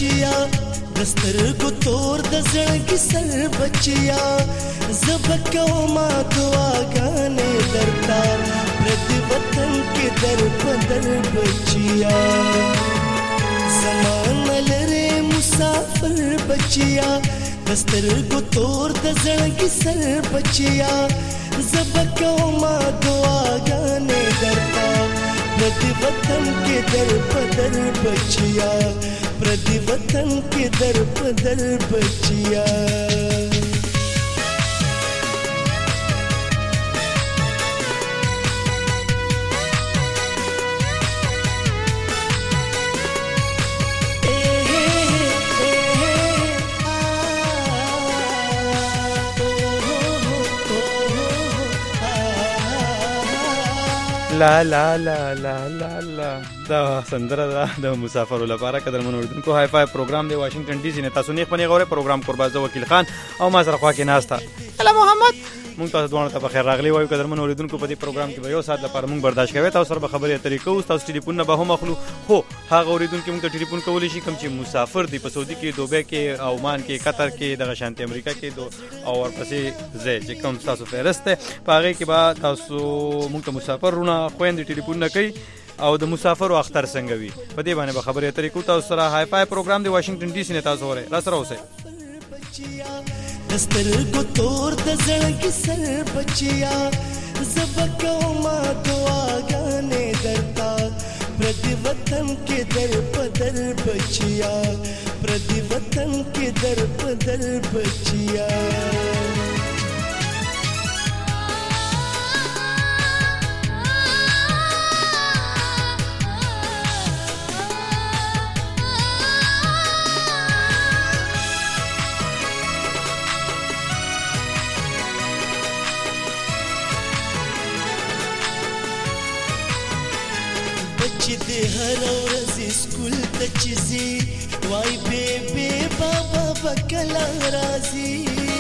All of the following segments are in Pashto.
بچیا دستر کو تور د زړګي سر بچیا زبکو ما دعاګانې درتا پردي وطن کې در بدر بچیا زمان لره مسافر بچیا دستر کو تور د زړګي سر بچیا زبکو ما دعاګانې درتا پردي وطن کې در بدر بچیا پردي وطن کې در بدر بچیا لا لا لا لا لا لا دا سندره ده د مسافرو لپاره قدرمن اوریدونکو هاي فاي پروګرام دی واشنگټن ډي سي نه تاسو نه خپل غوړې پروګرام قرباز وکیل خان او ما سره خوا کې ناستا هلا محمد مونږ تاسو دوه ته بخیر راغلی وایو قدرمن اوریدونکو په دې پروګرام کې به یو ساعت لپاره مونږ برداشت کوي تاسو سره به خبرې طریقو تاسو ټلیفون نه به هم اخلو خو هغه اوریدونکو مونږ ته ټلیفون کولی شي کوم چې مسافر دی په سعودي کې دوبه کې عمان کې قطر کې د شانتي امریکا کې او ورپسې زه چې کوم تاسو فهرست په هغه کې به تاسو مونږ ته مسافرونه خويند ټلیفون نه کوي او د مسافر او اختر څنګه وي په دې باندې به خبرې طریقو تاسو سره هاي فاي پروګرام دی واشنگټن ډي سي نه تاسو وره را سره اوسئ دستر کو تور د زړګي سر بچیا زبکو ما دعاګانې درتا پردي وطن کې در بدر بچیا پردي وطن کې در بدر بچیا چې د هر ورځ سکول ته چزي وای بيبي بابا بکلا راضي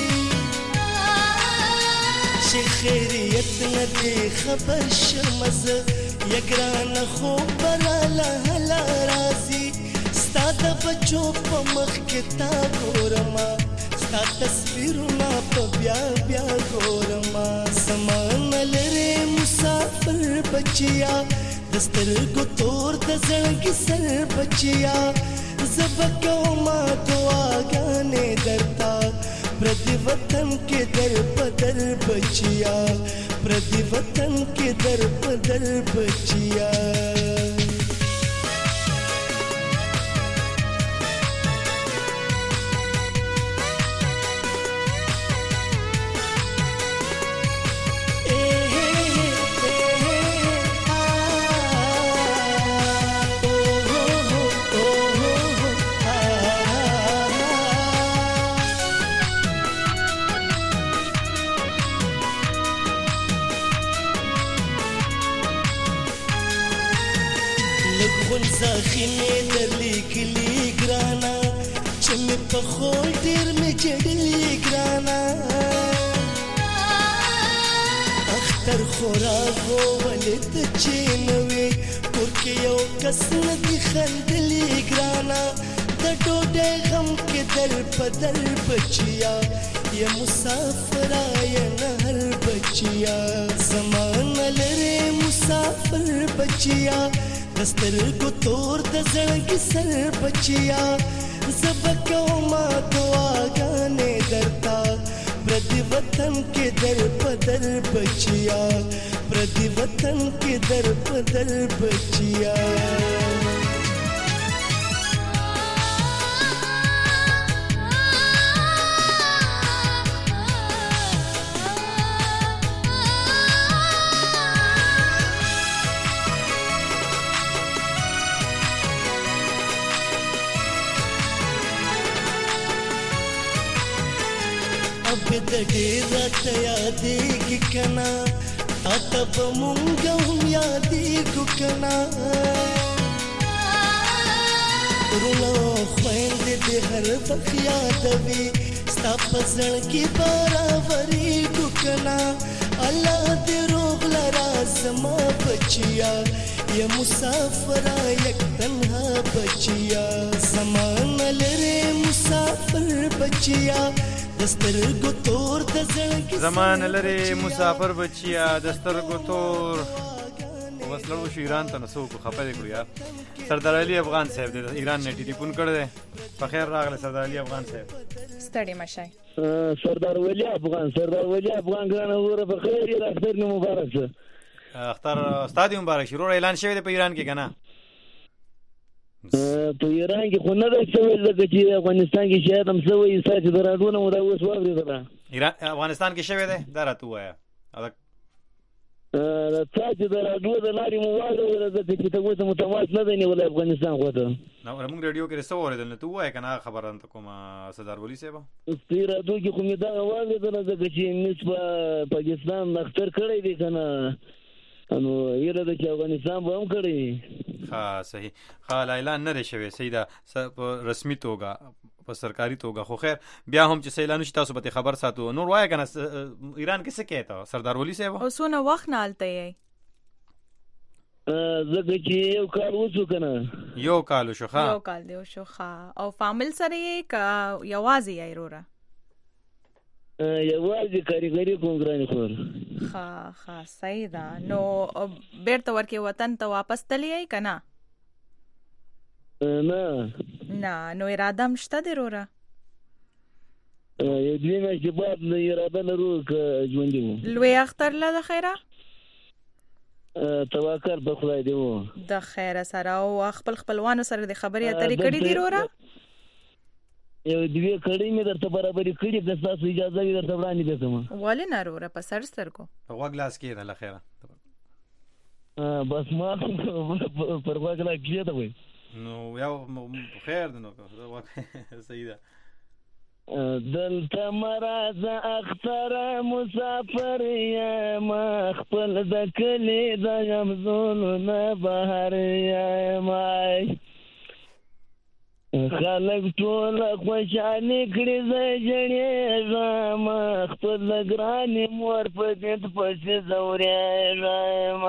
شي خیریت نه دی خبر شمز یګران خو براله هلا راضي ستاد بچو په مخ کې تا ګورما ستا تصویرونه په بیا بیا ګورما سمان لري مسافر بچیا دستر کو تور د زړګي سر بچیا زبکو ما دعاګانې درتا پردي وطن کې در بدر بچیا پردي وطن کې در بدر بچیا زخمې درلې کلی ګرانا چې مې په خول ډېر مې جړلې ګرانا اختر خوراغو ولې ته چې نوې کور کې یو کس نه دي خندلې ګرانا د ډوډۍ غم کې در په در بچیا یا مسافره یا نهر بچیا زمانه لري مسافر بچیا دستر کو تور د زړګي سر بچیا زبکو ما دعاګانې درتا پردي وطن کې در بدر بچیا پردي وطن کې در بدر بچیا د ډېر راته یادېږي کنا تا ته به مونږ هم یادېږو کنا وروڼه خویندې دې هر وخت یادوي ستا په زړګي به راورېږو کنا الله دې روغ لرا زما بچیا یا مسافره یک تنها بچیا زمانه دسترګو تور د زړګي زمان لري مسافر بچیا دسترګو تور وسلو شو ایران ته نسو کو خپه دی کړو یار. سردار علي افغان صاحب د ایران نه ټلیفون کړی دی. په خیر راغله سردار علي افغان صاحب. ستړي مشای. سردار ولی افغان ګرانه وره په خیر یې اختر نو مبارک شه. اختر استاد مبارک شروع اعلان شوی دی په ایران کې کنه. په ایران کې خو نه ده شوی لکه چې افغانستان کې شاید هم شوی چې د راډیو نه مو دا اوس واورېدله. ایران افغانستان کې شوی دی دا راته ووایه. تا چې د راډیو د لارې مو واورېدله ځکه چې ته اوس مو تماس نه دی نیولی افغانستان خوا ته. موږ راډیو کې څه واورېدل نو ته ووایه که نه خبره ته کومه سردار ولي صاحب. په راډیو کې خو مې دغه واورېدله ځکه چې مس په پاکستان اختر کړی دی که نه نو یره ده چې افغانستان به هم کړی. ښه صحیح. ښه لا اعلان نه دی شوی صحیح ده په رسمي توګه په سرکاري توګه. خو خیر بیا هم چې څه اعلان وشي تاسو به خبر ساتو. نور وایه که نه ایران کې څه کوې ته سردار ولي صاحب؟ او څونه وخت نه هلته یې؟ ځکه چې یو کال وشو که نه. یو کال وشو. ښه یو کال دی وشو. ښه او فامیل سره یې که یوازې یې وروره؟ یوازې کاریګري کوم ګرانې خور. ښه صحیح ده. نو بیرته ورکې وطن ته واپس تللی یې که نه؟ نه نو اراده هم شته دی وروره؟ یو 2 میاشتې بعد اراده لرو که ژوندي وو. لوی اختر له د خیره؟ توکل په خدای دی وو. د خیره سره او خپل خپلوانو سره د خبرې اترې کړې دي وروره؟ یو 2 کړۍ مې درته برابرې کړي که ستاسو اجازه وي درته وړاندې کړم. ولې نه وروره په سر سترګو؟ په غوږ لاس کښېږده له خیره. بس ما پر غوږ لاس کښېږده وایي. نو یو خیر دی نو صحیح ده. دلته مرازه اختره مسافر یم خپل د کلي د غمزونونه بهر یم خلک ټول خوشحالي کړي زه ژړېږم خپل د ګرانې مور په دید پسې ځورېږم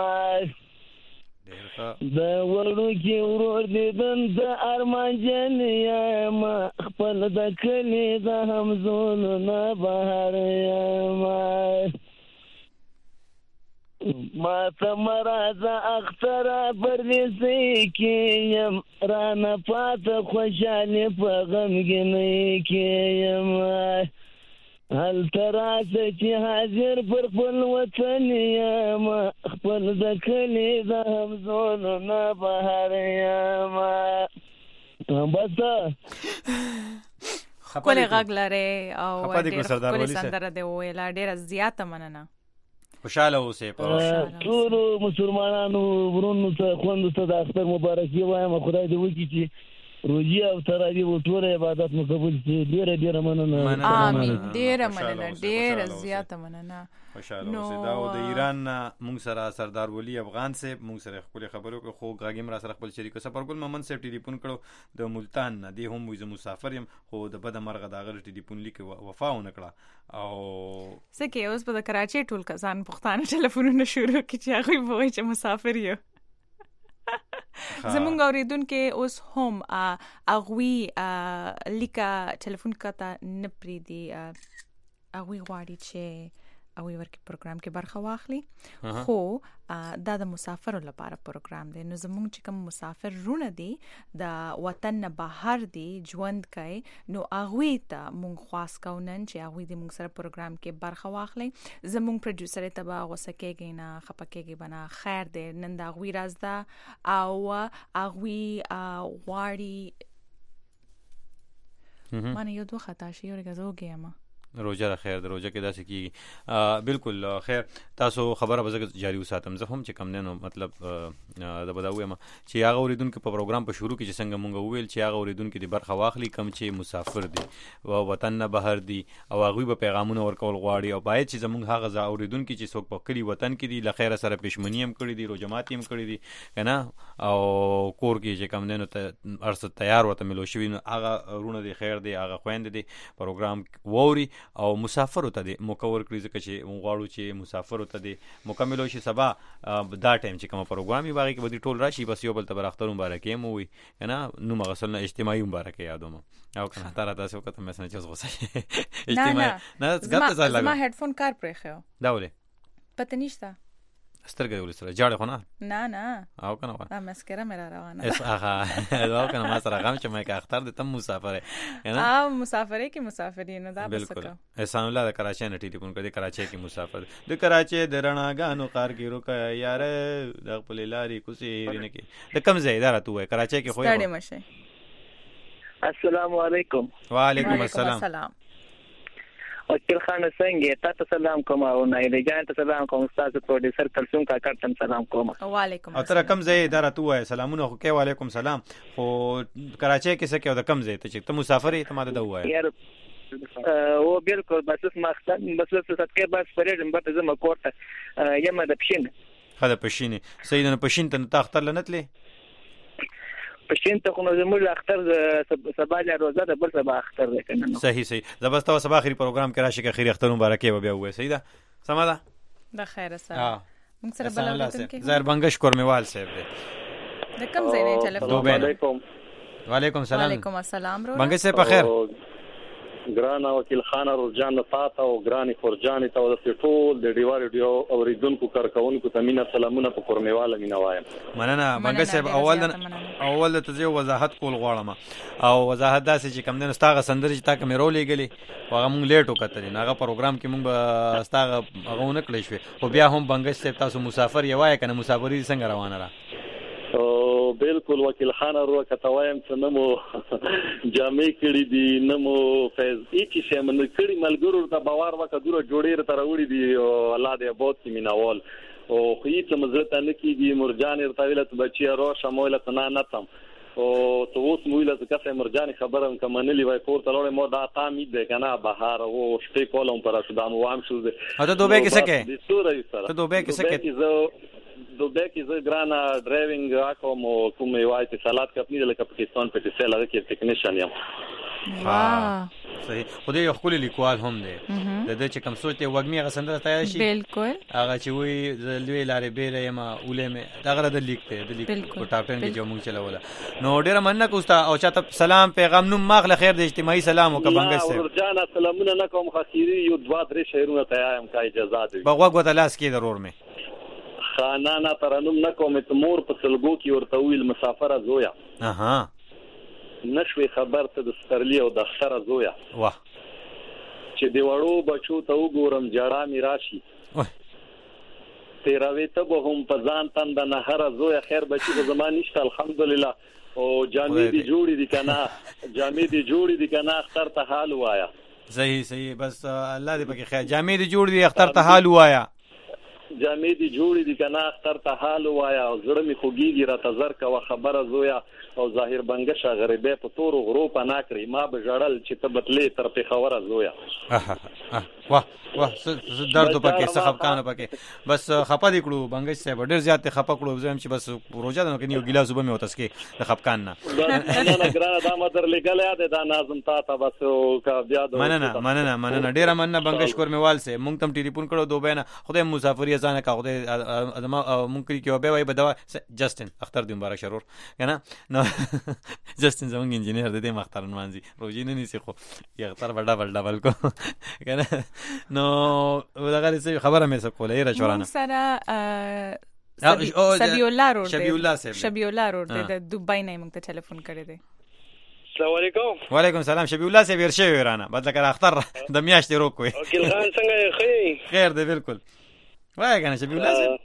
د وړوکي ورور دیدن د ارمانجن یم خپل د کلي د همزولونه بهر یم ما ته مرازه اختره پردیسۍ کې یم رانه پاته خوشحالي په غمګینۍ کې یم هلته راشه چې حاضر پر خپل وطن یم خپل د کلي د همزولونه بهر یم. بس ښکلی غږ لرې او ډېر ښکلې سندره دې وویله. ډېره زیاته مننه. خوشحاله اوسئ. ټولو مسلمانانو ورونو ته خویندو ته د اختر مبارکي وایم. خدای دې وکړي چې روزي او تراویح او ټول عبادت مو قبول شي. ډېره مننه. آمین. ډېره مننه. ډېره زیاته مننه. خوشحاله اوسئ. دا د ایران نه موږ سره سردار ولي افغان صاحب موږ سره خپلې خبرې وکړې. خو غږ یې را سره خپل شریک سفرګل محمد صاحب ټلیفون کړو د ملتان نه. دی هم وایي زه مسافر یم خو د بده مرغه د هغه ټلیفون لیک وفا ونه کړه. او څه کې اوس به د کراچۍ ټول کسان پښتانه ټلیفونونه شروع کړي چې هغوی به وایي چې مسافر یو. زمونږ اوریدونکي اوس هم هغوی لیکه ټلیفون کاته نه پرېږدي. هغوی غواړي چې هغوی ورکې پروګرام کې برخه واخلي. خو دا د مسافرو لپاره پروګرام دی. نو زمونږ چې کوم مسافر رونه دي د وطن نه بهر دي ژوند کوي نو هغوی ته مونږ خواست کوو نن چې هغوی د مونږ سره پروګرام کې برخه واخلي. زمونږ پروډیوسر ته به غوسه کېږي نه خفه کېږي به نه. خیر دی نن د هغوی راز ده او هغوی غواړي مانه یو دوه خطا شي یو رګه زه وږې یم. روزه را خیر د روزه کې داسې کېږي. بالکل خیر تاسو خبره به زه جاري وساتم. زه هم چې کم دی نو مطلب د به دا ووایم چې هغه اورېدونکي په پروګرام په شروع کې چې څنګه مونږ وویل چې هغه اورېدونکي دې برخه واخلي کم چې مسافر دي او وطن نه بهر دي او هغوی به پیغامونه ورکول غواړي او باید چې زمونږ هغه اورېدونکي چې څوک په کلي وطن کې دي له خیره سره پېشمني هم کړي دي روژه ماتي هم کړي دي که نه او کور کې چې کم دی نو هر څه تیار ورته ملو شوي نو هغه وروڼه دي خیر دی هغه خویندې دي پروګرام واوري او مسافر ته دی مکور کړی ځکه چې موږ غواړو چې مسافر ته دی مکمل شي سبا دا ټایم چې کوم پروګرام یې باغی کې بدی ټول راشي بس یو بل ته اختر مبارک یم وي کنه نو مغسل اجتماعي مبارک یادوم او کنه تاسو وکړه مې څنګه چې غوسه اجتماعي نه ګټه ځای لګا ما هډفون کار پرې خو دا ولې پته نشته سترګې ولې سره جاړه خو نه او کنه وا مسکره مې روانه اس هغه دا کنه ما سره غم چې مې کا اختر د تم مسافر نه مسافرې کې مسافرین دا بس بالکل احسان الله د کراچۍ نه ټلیفون کړی کراچۍ کې مسافر د کراچۍ د رڼاګانو قار کې روکا یار د خپل لاري کوسي رینه کې د کم ځای اداره تو کراچۍ کې خو ستړي مشه السلام علیکم وعلیکم السلام وکیل خان څنګه تاسو سلام کوم او نه دی جان ته سلام کوم استاد پروډوسر کلثوم کاکا ته سلام کوم وعلیکم السلام تر کم ځای اداره تو سلامونه خو کې وعلیکم سلام خو کراچۍ کې څه کې د کم ځای ته چې ته مسافر یې ته ما دا وای یار او بالکل بس مختن بس ستکه بس پرېږم به زما کوټه یم د پښین خله پښین سیدنه پښین ته اختر لنتلې پښین ته خو زموږ اختر سبا له روزه ده بل سبا اختر ده کنه صحیح زبستا سبا اخري پروګرام کې راشي کې اخري اختر مبارکي و بیا وې صحیح ده سم ده د خیر سره موږ سره بلوتن کې زهر بنگش کورمیوال صاحب دې د کم ځای نه ټلیفون علیکم وعلیکم السلام وعلیکم السلام رو بنگش صاحب په خیر ګران وکیل خان رجان تاته او ګرانی فرجان ته د ټول د ډیوار ډیو اوریدونکو کارکونکو ته مینا سلامونه په کورمیواله مینا وایم مننه بنگش صاحب اول ته ځو وضاحت کول غواړم او وضاحت داسې چې کم دنه ستاغه سندري چې تا کوم رولې غلي هغه مونږ لیټ وکړل هغه پروګرام کې مونږ ستاغه هغه نه کړی شو او بیا هم بنگش صاحب تاسو مسافر یې وای کنه مسافری څنګه روانه را او بالکل وکیل خان ورو کتاویم چې نمو جامې کړي دي نمو فیض هیڅ شي من کړي ملګرو ته باور وکړه دوره جوړې تر وړي دي الله دې بہت کی میناوال او هیڅ مزرته نه کیږي مرجان ارتویلت بچي رو شموله تنا نتم او تو اوس مویله څه مرجان خبرم کمنلی وای کور تلوړې مو دا تامید ده کنه بهار او شپې کولم پر شدام وام شو ده ته دوبه کې سکه ته دوبه کې سکه دوبه کې زه ګرانا ډرایوینګ کوم او کوم وای چې سالات کپنی د پاکستان په تسه لږ کې ټیکنیشن یم صحیح خو دې خپل لیکوال هم دی د دې چې کوم سوچ ته وګمي غسندره تیار شي بالکل هغه چې وی لوی لارې بیره یم اولې مې دا غره د لیکته د لیک په ټاپ 10 کې جو مونږ چلوله نو ډیره مننه کوستا او چاته سلام پیغام نو ماغله خیر د اجتماعي سلام او کبنګ سره ورجانا سلامونه نکوم خاطری یو 2-3 شعرونه تیایم کا اجازه دی بغوغ وتلاس کې ضرور مې خانانا ترنم نکوم ته مور په سلګو کې ورته ویل مسافره زویا اها نشوي خبر ته د سترلی او د خره زویا واه چې دی وړو بچو ته وګورم جړه می راشي تیراوي ته به هم په ځان تند نه هر زویا خیر بچي په زمان نشته الحمدلله او جامې دی جوړې دي کنه جامې دی جوړې دي کنه اختر ته حال وایا صحیح بس الله دې پکې خیر جامې دی جوړې دي اختر ته حال وایا جامې دی جوړې دي کنه اختر ته حال وایا او زړه می خوګيږي را تزر کا خبره زویا او ظاهر بنگش غریبه په تور غرو په ناکري ما به جړل چې تبتلې تر په خوره زویا واه درد پکې سخفکان پکې بس خپه دي کړو بنگش صاحب ډېر زیات خپه کړو زم چې بس روزه نه کني یو ګلاس وبم وتس کې د خفکان نه نه ګرانه دا مدر لګل دا ناظم تا بس کا بیا مننه ډېر مننه بنگش کورمیوال سه مونږ تم ټلیفون کړو دوبه نه خدای مسافری ځانه کا خدای مونږ کې به وای بدوا جسټن اختر دې مبارک شرور کنه نو جسټن زمونږ انجینیر دې مختار نوانځي روزي نه نيسي خو یو اختر ډبل کو کنه نو دغه څه خبره مې سکوله یې راچورانه سره شبی الله رور د دوبای نه موږ ته ټلیفون کړی دی السلام علیکم وعلیکم السلام شبی الله سه ورشه ورانه بدل کړه اختر د میاشتې روکوي وکیل خان څنګه خیر دی بالکل وای کنه شبی الله سه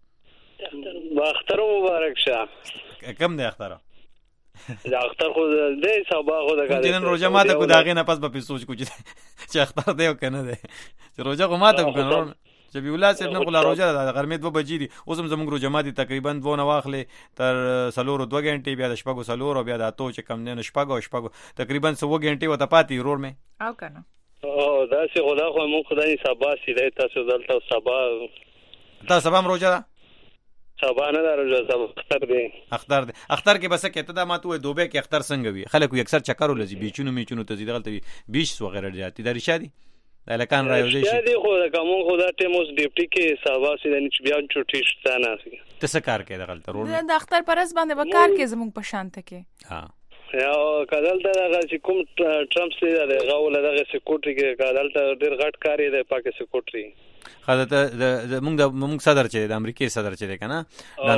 اختر مبارک شه کم دی اختر دا اختر خو دې سبا خو دا کړه جنن روزه ماته کو داغه نه پس به سوچ کو چې اختر دی او کنه دی چې روزه کو ماته کو کنه شبی الله صاحب نه کولا روزه د غرمې 2 بجې دي اوس هم زموږ روزه ماته تقریبا 2 نه واخلې تر سلور 2 غنټې بیا د شپږو سلور او بیا د اتو چې کم نه شپږو تقریبا 100 غنټې وته پاتې رور مې او کنه او دا چې خدا خو مونږ خدای سبا سي تاسو دلته سبا روزه سبا نه درځه اختر دی اختر کې بس کې ته دا ماته وې دوبه کې اختر څنګه وي خلک اکثر چکرو لذي بیچونو میچونو ته زیدغلته بیش وغیرہ جاتی دا رشادي الکان راوځي شي دی خو کوم خدا ټیم اوس ډیپټي کې ساوا سي د نچ بیا چټي شته نه سي ته څه کار کوي دغه ترور د اختر پرز باندې وکړ کې زموږ په شانته کې ها یا کدل ته چې کوم ټرمپ سي د غول دغه سکیورټي کې کدل ته ډیر غټ کاری د پاکستان سکیورټي خدای موږ صدر چې د امریکای صدر چې دی کنه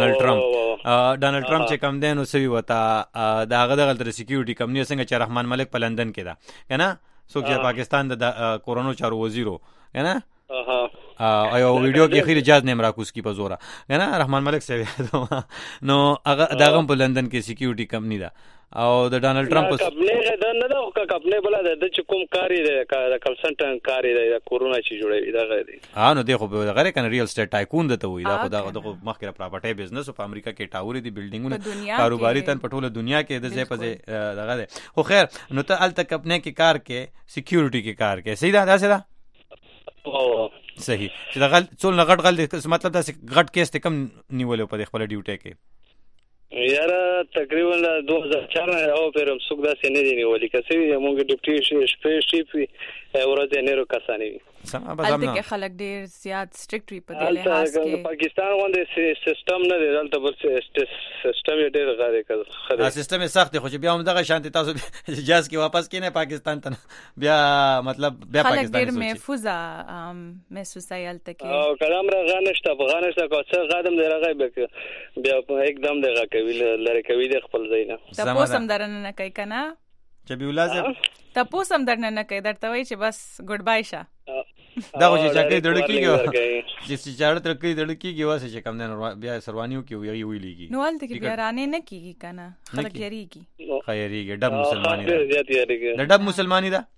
ډانلډ ټرمپ چې کم دین او سوي وتا دغه دغه سکیورټي کمپنی څنګه چې رحمان ملک په لندن کې دا کنه څوک چې پاکستان د کورونو چارو وزیرو کنه ایو ویډیو کې خیر اجازه نه مراکوس کی په زوره کنه رحمان ملک سوي نو هغه دغه په لندن کې سکیورټي کمپنی دا او د ډانلډ ټرمپ کمپنی دا نه دا کمپنی بل د چې کوم کاری دی د کنسلټنټ کاری دی د کورونا چې جوړوي دا غوړي نو دغه به غره کنه ریل اسټیټ ټایکون دته وي دا خو دا مخکره پراپرټي بزنس په امریکا کې ټاوري دي بلډینګونه کاروباري تن په ټوله دنیا کې د ځای په ځای دغه دی خو خیر نو ته الته کمپنی کې کار کې سکیورټي کې کار کې صحیح دا څه دا صحیح چې دا غل څول نه غټ غل مطلب دا غټ کیس ته کم نیولې په خپل ډیوټي کې یاره تقریبا 2004 نه او پیرم څوک دا سینې دی نیولې کسي موږ ډیپټي شپې ورځ نه رو کسانی سم بازم نه خلک ډیر زیات سټریکټ وي په دې لحاظ کې پاکستان باندې سیستم نه دی دلته بل سیستم ډیر غاره کړه سیستم سخت خو چې بیا هم دغه شانتي تاسو جاز کې واپس کینې پاکستان ته بیا مطلب بیا پاکستان ډیر محفوظه محسوسه یالته کې او کلام را غانشته افغانستان کو څه قدم دی راغی بیا एकदम دغه کوي لری کوي د خپل ځای نه تاسو هم درنه نه کوي کنه چې بیولازه تاسو هم درنه نه کوي درته وای چې بس ګډ بای شه دا خو چې چاکي دړکیږي چې چاړه ترکې دړکیږي واسه چې کم نه بیا سروانیو کې وی ویلېږي نو ولته کې بیا رانه نه کیږي کنه خلک یریږي خیریږي ډب مسلمانی دا ډب مسلمانی دا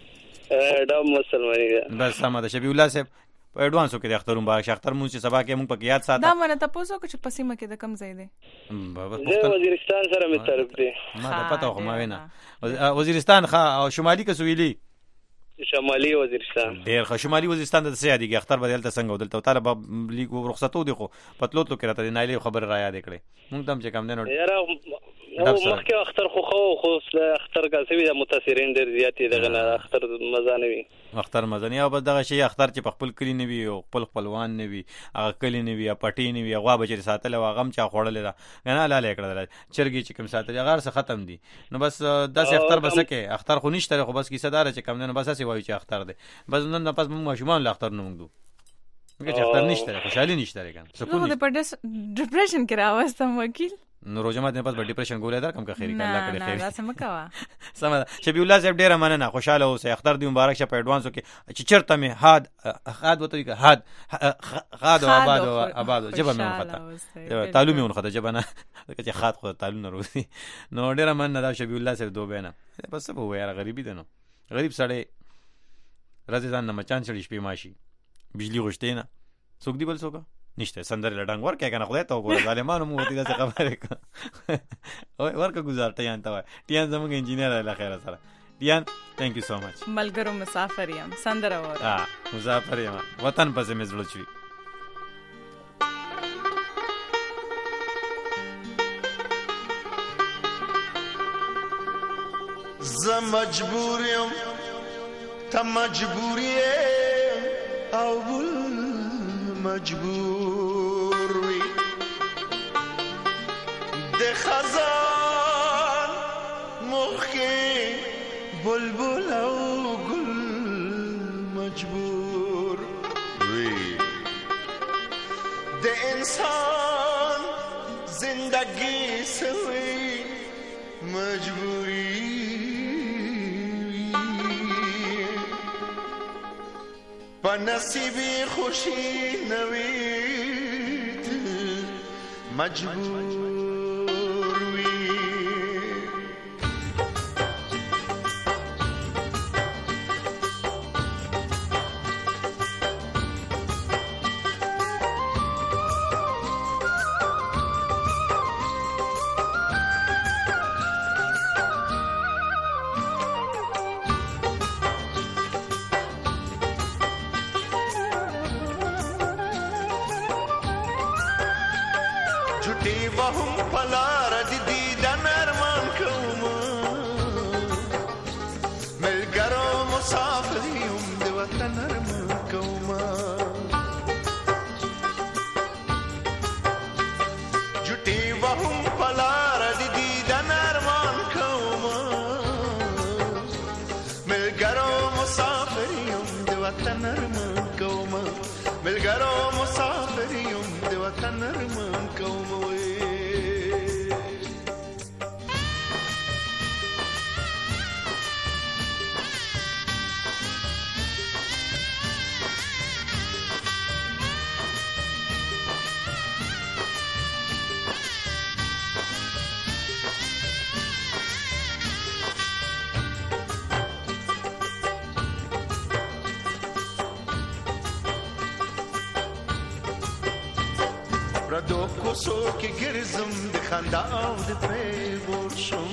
ډب مسلمانی دا بس سم ده شبی الله صاحب په اډوانسو کې د اخترون باغ اختر مون چې سبا کې مونږ پکې یاد ساته دا مونږ ته پوسو چې پسیمه کې د کم ځای دی بابا وزیرستان سره مې تعلق دی ما ته پته خو ما وینا وزیرستان او شمالي کسویلی شمالي وزیرستان ډیر ښه شمالي وزیرستان د سیادي کې اختر بدلته څنګه ودلته طالب لیګو رخصتو دی خو پتلوتلو کې راته نایلی خبر را یاد کړي مونږ تم چې کم نه نو یاره مخکې اختر خو اختر کاسوي د متاثرین ډیر زیاتې دغه اختر مزه نه وي اختر مزه نه او بس دغه شی اختر چې په خپل کلی نه وي او خپل خپلوان نه وي هغه کلی نه وي پټی نه وي هغه بچی ساتل او غم چا خوړل دا نه لاله کړل چرګي چې کوم ساتل هغه سره ختم دي نو بس داسې اختر بسکه اختر خو نشته خو بس کیسه دار چې کم نه بس اسې وایي چې اختر دی بس نن پس موږ شومان له اختر نه موږ چې اختر نشته خوشحالي نشته کنه سکون نو په ډیپریشن کې راوستم وکیل نو روزمات نه پس په ډیپریشن ګولې در کم کا خیر الله کړي خیر نه سم کوا سم شبی الله صاحب ډیره مننه خوشاله اوسه اختر دی مبارک شه په اډوانسو کې چې چرته می حاد وته کې حاد او آباد جبه مې خطه تعلیم مې خطه جبه نه چې خاط خو تعلیم نه روزي نو ډیره مننه دا شبی الله صاحب دوه بینه بس په وایره غریبی ده نو غریب سړی رضی ځان نه مچان چړي شپې ماشي بجلی غشته نه څوک دی بل څوک نشته سندر لډنګ ورکه کنه خدای ته وګوره ظالمانو مو دې څه خبره کوي ورکه گزار ټیان تا ټیان زموږ انجینیر الله خیر سره ټیان ثانک یو سو مچ ملګرو مسافر یم سندر اور مسافر یم وطن پسې مې زړه چوي ز مجبور یم ته مجبور یې او بل مجبور وی د خزان مخی بلبل او گل مجبور وی د انسان زندگی سوی مجبوری په نصیبی خوشی نوید مجبور وی جھٹی وهم پلار دی دنرمان کوم ملګرو مسافریم د وطن وطن ارمان کوم ملګرو مسافر یم د وطن ارمان کوم پردو کوڅو کې ګرځم د خندا او د پریبور شم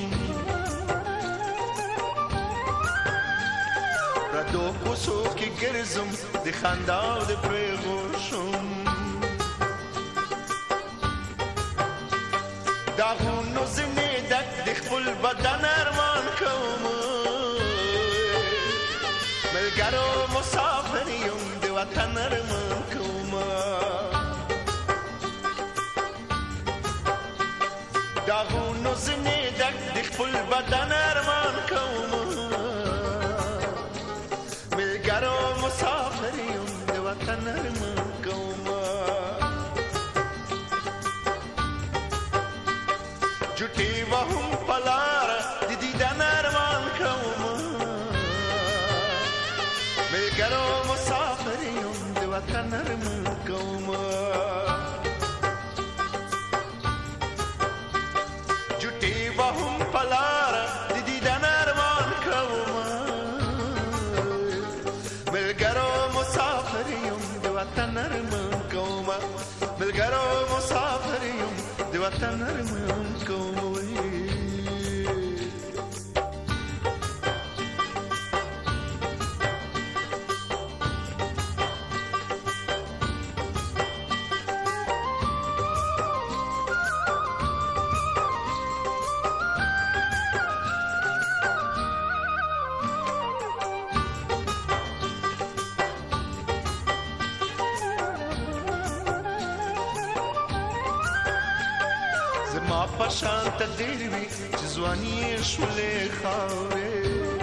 پردو کوڅو کې ګرځم د خندا او د پریبور شم دا غونو زنې د خپل بدن ارمان کوم ملګرو مسافر یم د وطن ارمان کوم داغونو زنې د خپل بدن ارمان کوم ملګرو مسافر یم د وطن ارمان کوم جوټي وهم پلار د دیدن ارمان کوم ملګرو مسافر یم د وطن ارمان کوم پلار د دیدن ارمان کوم ملګرو مسافر یم د وطن ارمان کوم ملګرو مسافر یم د وطن ارمان کوم زما پشانت دیر وی چې ځواني شولې خاورې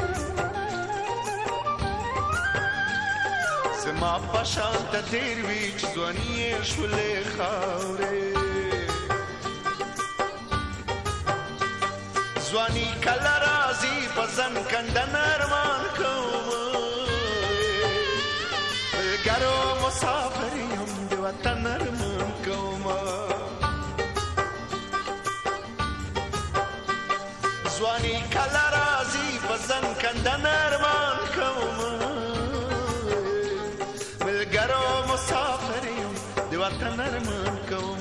زما پشانت دیر وی چې ځواني شولې خاورې ځواني کله راځي پزن کندن ارمان کوم ملګرو مسافر یم د وطن ارمان کوم ځواني کله راځي پزن کندن ارمان کوم ملګرو مسافر یم د وطن ارمان کوم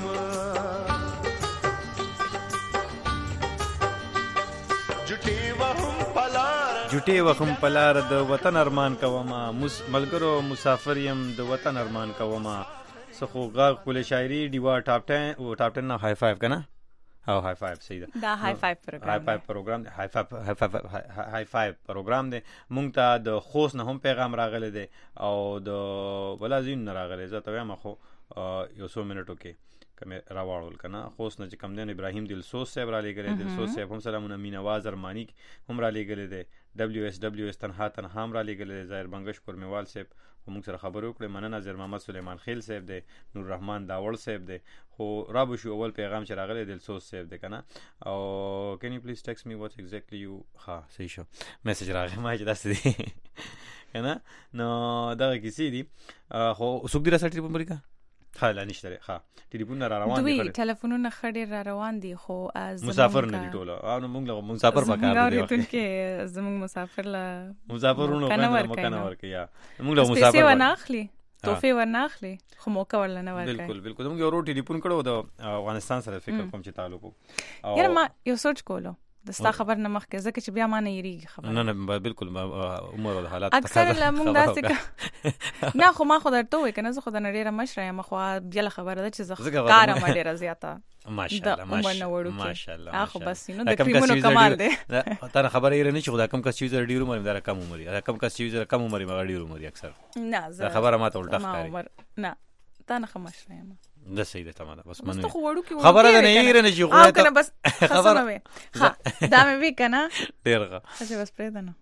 جوټي وهم پلار د وطن ارمان کوم ملګرو مسافر یم د وطن ارمان کوم سخو غا کول شاعری دیوا ټاپ 10 او ټاپ 10 نه های 5 کنه او های 5 صحیح ده دا های 5 پروګرام های 5 پروګرام دی مونږ ته د خوست نه هم پیغام راغلی دی او د ولازم نه راغلی زه ته وایم خو یو څو منټو کې کمه راوړل کنه خوست نه چې کم دین ابراهیم دلسوز صاحب را لګره دلسوز صاحب هم سلامونه مینواز ارمانی هم را لګره دی WS تنها هم را لګره ظاهر بنگش پر میوال صاحب موږ سره خبرو کړې مننه ناظر محمد سلیمان خیل صاحب دی نور رحمان داوړ صاحب دی خو رابو شو اول پیغام چې راغلی دلسوز صاحب دی کنه او کین یو پلیز ټیکست می وات ایگزیکټلی یو ها صحیح شو میسج راغی ما چې داسې دی کنه نو دا کیسې دي خو څوک دی راسټ په امریکا خاله نشته ها ټلیفون را روان دي دوی ټلیفونونه خړې را روان دي خو از مسافر نه دي ټوله او موږ له مسافر پکار دي ورته زموږ مسافر لا مسافرونو کنه مکنه ورکه یا موږ له مسافر پیسې وناخلي توفه ورناخلي خو موقع ورلنه ورکه بالکل موږ یو روټي ټلیفون کړو د افغانستان سره فکر کوم چې تعلق او یاره ما یو سوچ کولو دستا خبر نه مخکې ځکه چې بیا ما نه یریږي خبر نه بالکل عمر او حالات اکثر لمون داسې نه خو ما خو درته وای کنه زه خو د نړۍ مشره یم خو بیا خبره ده چې زه کار ما ډیره زیاته ماشاءالله اخو بس نو د کریمونو کمال ده تر خبره یې نه چې خدا کم کس چیز ډیرو مری دا کم عمر کم کس چیز کم عمر ما ډیرو عمر اکثر نه زه خبره ما ته الټه ښکاري نه تا نه خمشره یم د سید تمام بس من خبره ده نه یې نه چې خو کنه بس خبره ها دا مې وی کنه ډیرغه چې بس پرې ده نه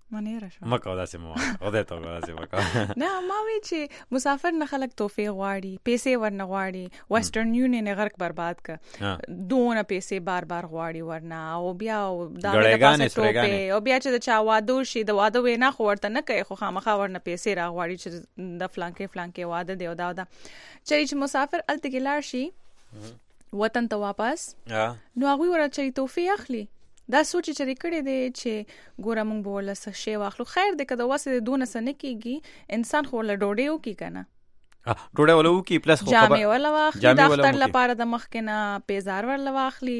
منیره شو مکو داسې مو خدای ته داسې مکو نه ما وی چې مسافر نه خلک توفیق غواړي پیسې ورنه غواړي ویسټرن یونین غرق برباد ک دونه پیسې بار غواړي ورنه او بیا دا او بیا چې چا واده شي د واده وینا خو ورته نه کوي خو خامخا ورنه پیسې را غواړي چې د فلانکې واده دی او دا چې مسافر الته ګلار شي وطن ته واپس نو هغه ورته توفیق اخلي دا سوچ چې کړی دی چې ګوره مونږ به ولا څه شی واخلو خیر دی که د واسه دونه سنه کیږي انسان خو له ډوډۍ وکي کنه ډوډۍ ولا وکي پلس خو جامې ولا واخلي د اختر لپاره د مخکنه پیزار ولا واخلي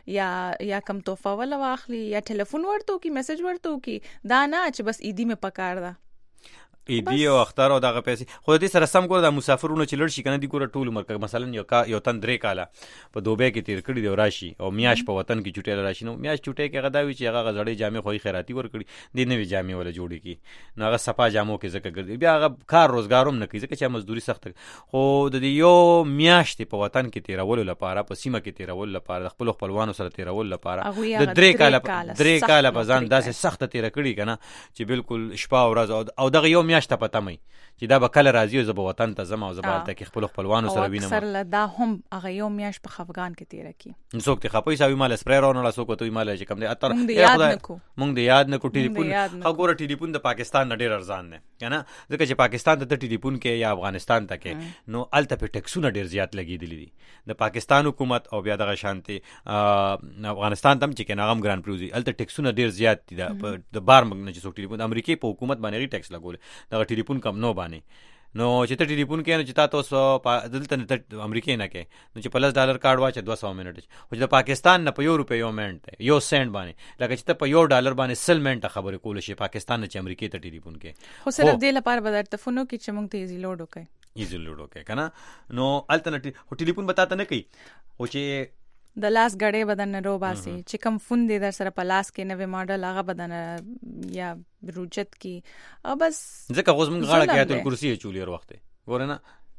یا کم توفه ولا واخلي یا ټلیفون ورته کی میسج ورته کی دا نه چې بس ایدی می پکار ده ایدی او اختر او دغه پیسې خو دې سره سم ګور د مسافرونو چې لړ شي کنه دی ګوره ټول مرکه مثلا یو تن 3 کاله په دوبه کې تیر کړی دی راشي او میاش په وطن کې چټه راشي نو میاش چټه کې غداوي چې هغه غزړې جامې خو خیراتی ور کړی دی نوې جامې ولا جوړی کی نو هغه صفا جامو کې زکه ګرځي بیا هغه کار روزګاروم نه کوي ځکه چې مزدوري سخت خو د یو میاش په وطن کې تیرول لپاره په سیمه کې تیرول لپاره خپل خپلوانو سره تیرول لپاره د 3 کاله په ځان داسې سخت تیر کړی کنه چې بالکل شپه او ورځ او دغه یو میاش ته پته مې چې دا به کله راځي او زه به وطن ته ځم او زه به هلته کې خپلوانو سره وینم اکثر له دا هم هغه یو میاشت په خفګان کې تېره کړي څوک دې خپه حسابي مال سپری راونړه څوک ورته وایي مال چې کوم دی اتر مونږ دې یاد نه کړو ټلیفون خو ګوره ټلیفون د پاکستان نه ډېر ارزان دی که نه ځکه چې پاکستان ته ټلیفون کې یا افغانستان ته کې نو هلته پې ټیکسونه ډېر زیات لګېدلي دي د پاکستان حکومت او بیا دغه شانتې افغانستان ته هم چې که نه هغه هم ګران پریوزي هلته ټیکسونه ډېر زیات دي د بار نه چې څوک ټلیفون د امریکې په حکومت باندې هغې ټیکس لګولې دغه ټلیفون کم نو باندې نو چې ته ټلیفون کې نو چې تا ته دلته امریکې نه کې نو چې $+ کارډ واچه 200 منټ خو چې د پاکستان نه په €1 یو منټ دی یو سنټ باندې لکه چې ته په $1 باندې 100 منټه خبرې کولی شي پاکستان نه چې امریکې ته ټلیفون کې خو صرف دې لپاره به درته فون وکړي چې موږ ته ایزي لوډ وکړي که نه نو هلته نه ټلیفون به تا ته نه کوي خو چې د لاس غړې بدن نه روباسي چې کم فون دې در سره په لاس کې نوې ماډل هغه بدن یا روچت کی او بس ځکه اوس موږ غاړه کې آیت الکرسی چولې هر وخت ګوره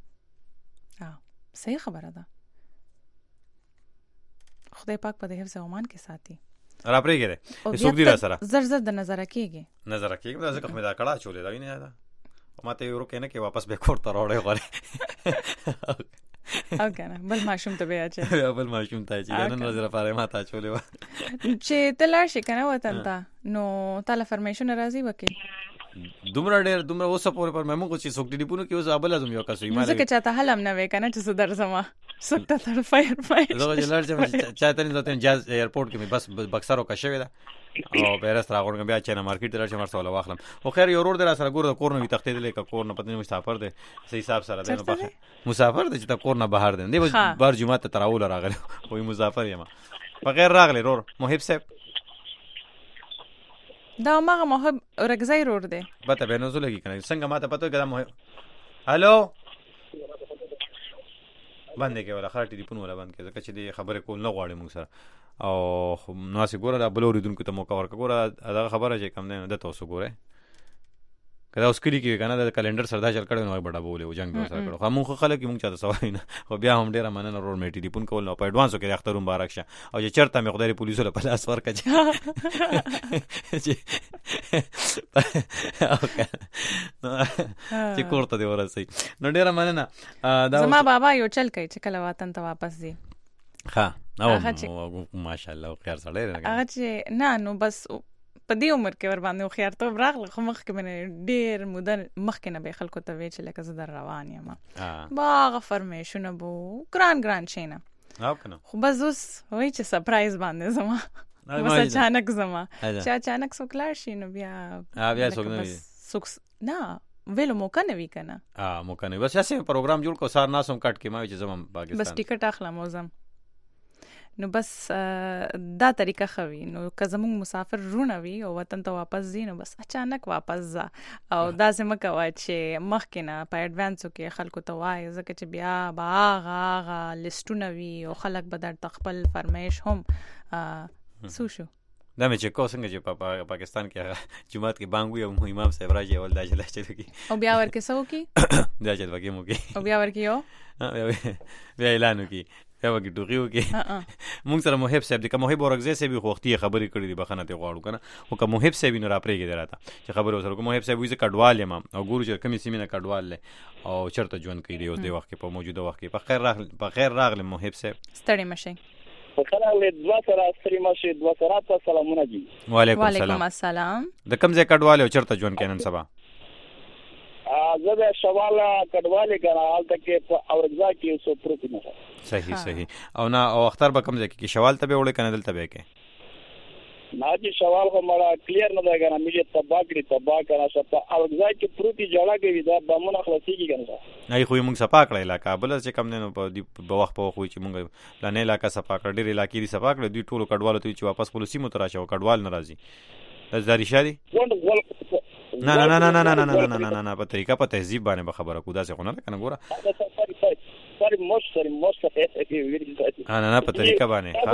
نه صحیح خبره ده خدای پاک په دې حفظ او امان کې ساتي را پرېږده څوک دی را سره زر د نظر کېږي ځکه خو مې دا کړه چولې دا وینې دا ماته یو روکې نه کې واپس به کور ته راوړې غواړې او کنه بل ماشوم ته بیا چې بل ماشوم ته چې نن ورځ لپاره ما ته چولې و چې تلار شي کنه وطن ته نو تعالی فرمایشونه راځي وکي دومره اوسه پورې پر مې موږ چې څوک ټلیفون کې اوس ابل ازم یو کس وي مالې ځکه چاته حلم نه وې کنه چې صدر زما سکته تر فایر زه جلال چې چاته نه ځته جاز ایرپورټ کې بس بکسرو کا شوی دا او پیرس راغونم بیا چې نه مارکیټ درشه مرسول واخلم خو خیر یو ور در سره ګور د کور نه تختې دلې کا کور نه پته نه مسافر دی صحیح حساب سره دی نو مسافر دی چې تا کور نه بهر دی بس بار جمعه ته تراول راغلی وای مسافر یم په غیر راغلی رور محب صاحب دا ماغه محب رګزای رور دی پته به نو زلګی کنه څنګه ماته پته کړه محب هالو باندې کې ولا خاطی دی پون ولا باندې کې ځکه چې دی خبره کول نه غواړي موږ سره او نو اسی ګوره د بلوریدونکو ته موقع ورکړه ګوره دا خبره چې کم نه د تاسو ګوره کله اوس کلی کې کنه د کلندر سره دا چل کړو نو بڑا بوله او جنگ سره کړو خو موږ خلک موږ چاته سوای نه خو بیا هم ډیره مننه رور میټی دی پون کول نو په اډوانسو کې اختر مبارک شه او چې چرته مې خدای پولیسو له پلاس ورکړه چې کوړه دی ورسې نو ډیره مننه دا زما بابا یو چل کوي چې کله وطن ته واپس دی ها او ماشاءالله خیر سره هغه چې نه نو بس په دې عمر کې ور باندې خو خیرته راغله خو مخ کې باندې ډېر مدن مخ کې نه به خلکو ته وی چې لکه زه در روان یم باغ فرمیشن بو ګران شینه او کنه خو بس اوس وای چې سرپرایز باندې زما بس اچانک زما چې اچانک سوکلار شي نو بیا سوک نه ویلو موقع نه وی کنه موقع نه بس اسې پروګرام جوړ کو سار ناسم کټ کې ما چې زما پاکستان بس ټیکټ اخلم وزم نو بس دا طریقه خوي نو که زموږ مسافر رونه وي او وطن ته واپس ځي نو بس اچانک واپس ځه او داسې مه کوه چې مخکې نه په اډوانسو کې خلکو ته وایي ځکه چې بیا به هغه لیسټونه وي او خلک به درته خپل فرمایش هم څه شو دا مې چې کو څنګه چې په پاکستان کې جمعات کې بانګ وي او امام صاحب راځي اول دا چلا چلو کی او بیا ورکه سو کی دا چل وکي مو کی او بیا ورکه یو بیا اعلان کی یا وګي ټوغي وکي مونږ سره محب صاحب د محب ورغزه سه به خوختي خبرې کړې دي بخنه ته غواړو کنه او که محب صاحب نو را پرېږي دراته چې خبر وسره کوم محب صاحب وې کډوال یم او ګورو چې کمی سیمه کډوال له او چرته ژوند کوي اوس د وخت په موجوده وخت په خیر راغله محب صاحب ستړي مشه خلک دوه سره ستړي مشه دوه سره سلامونه دي وعلیکم السلام د کوم ځای کډوال او چرته ژوند کینن سبا زه د شواله کډواله کنه حالت کې په اورګزا کې سو پروت نه صحیح او نه او اختر به کوم ځای کې شوال ته به وړي کنه دلته به کې ناجی شوال خو مړه کلیر نه دی کنه مې تباکړي تبا کنه شپه اورګزا کې پروت جوړه کوي دا بمونه خلاصيږي کنه نه خو موږ صفا کړی علاقہ بل چې کم نه په وخت په خو چې موږ پلانې علاقہ صفا کړ ډېر علاقې دي صفا کړ دوی ټولو کډوالو ته چې واپس پولیسي متراشه او کډوال ناراضي د زاري شاري نه په طریقه په تهذیب باندې خبره کو دا څه خونه کنه ګوره نه په طریقه باندې ها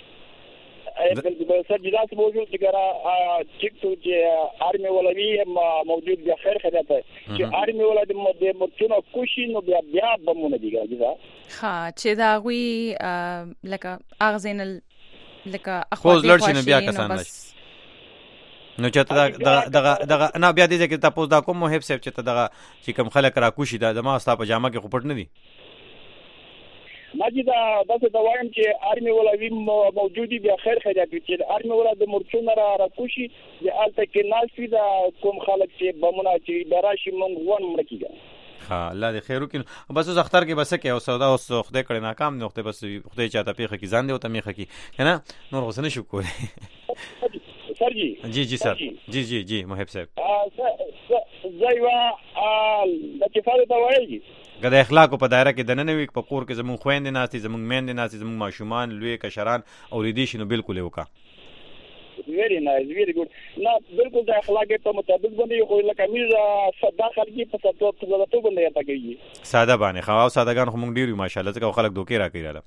سر جداس موجود دیگرا ٹھیک تو چې آرمی ولوی موجود بیا خیر خدمت چې آرمی ولادي د مرچونو کوشي نو بیا بمونه دیګا ها چې دا غوي لکه اغزین لکه اخوز لړشي نو بیا کسان نشي نو چې دغه نه بیا دې چې تاسو دا کوم محب صاحب چې دغه چې کوم خلک را کوشي دا ما ستا په جامه کې خپټ نه دي ماجی دا د وایم چې آرمی ولوی موجودی بیا خیر خیرات چې آرمی ولاد د مرچونو را کوشي د الته کې ناشې دا کوم خلک چې بمونه چې دراشي مونږ ون مړکیږي ها الله دې خیر وکړي بس اوس اختر کې بس کې او سودا اوس خدای کړي ناکام نه وخت بس خدای چاته پیخه کې ځان دی او تمیخه کې کنه نور غوسه نشو کولای سر جی سر جی محب صاحب زایوا د کفایت ته وایي که د اخلاقو په دایره کې دننه وي په کور کې زمون خويندې ناستي زمون میندې ناستي زمون ماشومان لوی کشران اوریدي شنو بالکل وکا ویری نایس ویری ګډ نه بالکل د اخلاق په مطابق باندې خو لکه مې صدا خلګي په ستو باندې یاته کوي ساده باندې خو سادهګان خو مونږ ډیر ماشاءالله ځکه خلک دوکې راکړي رااله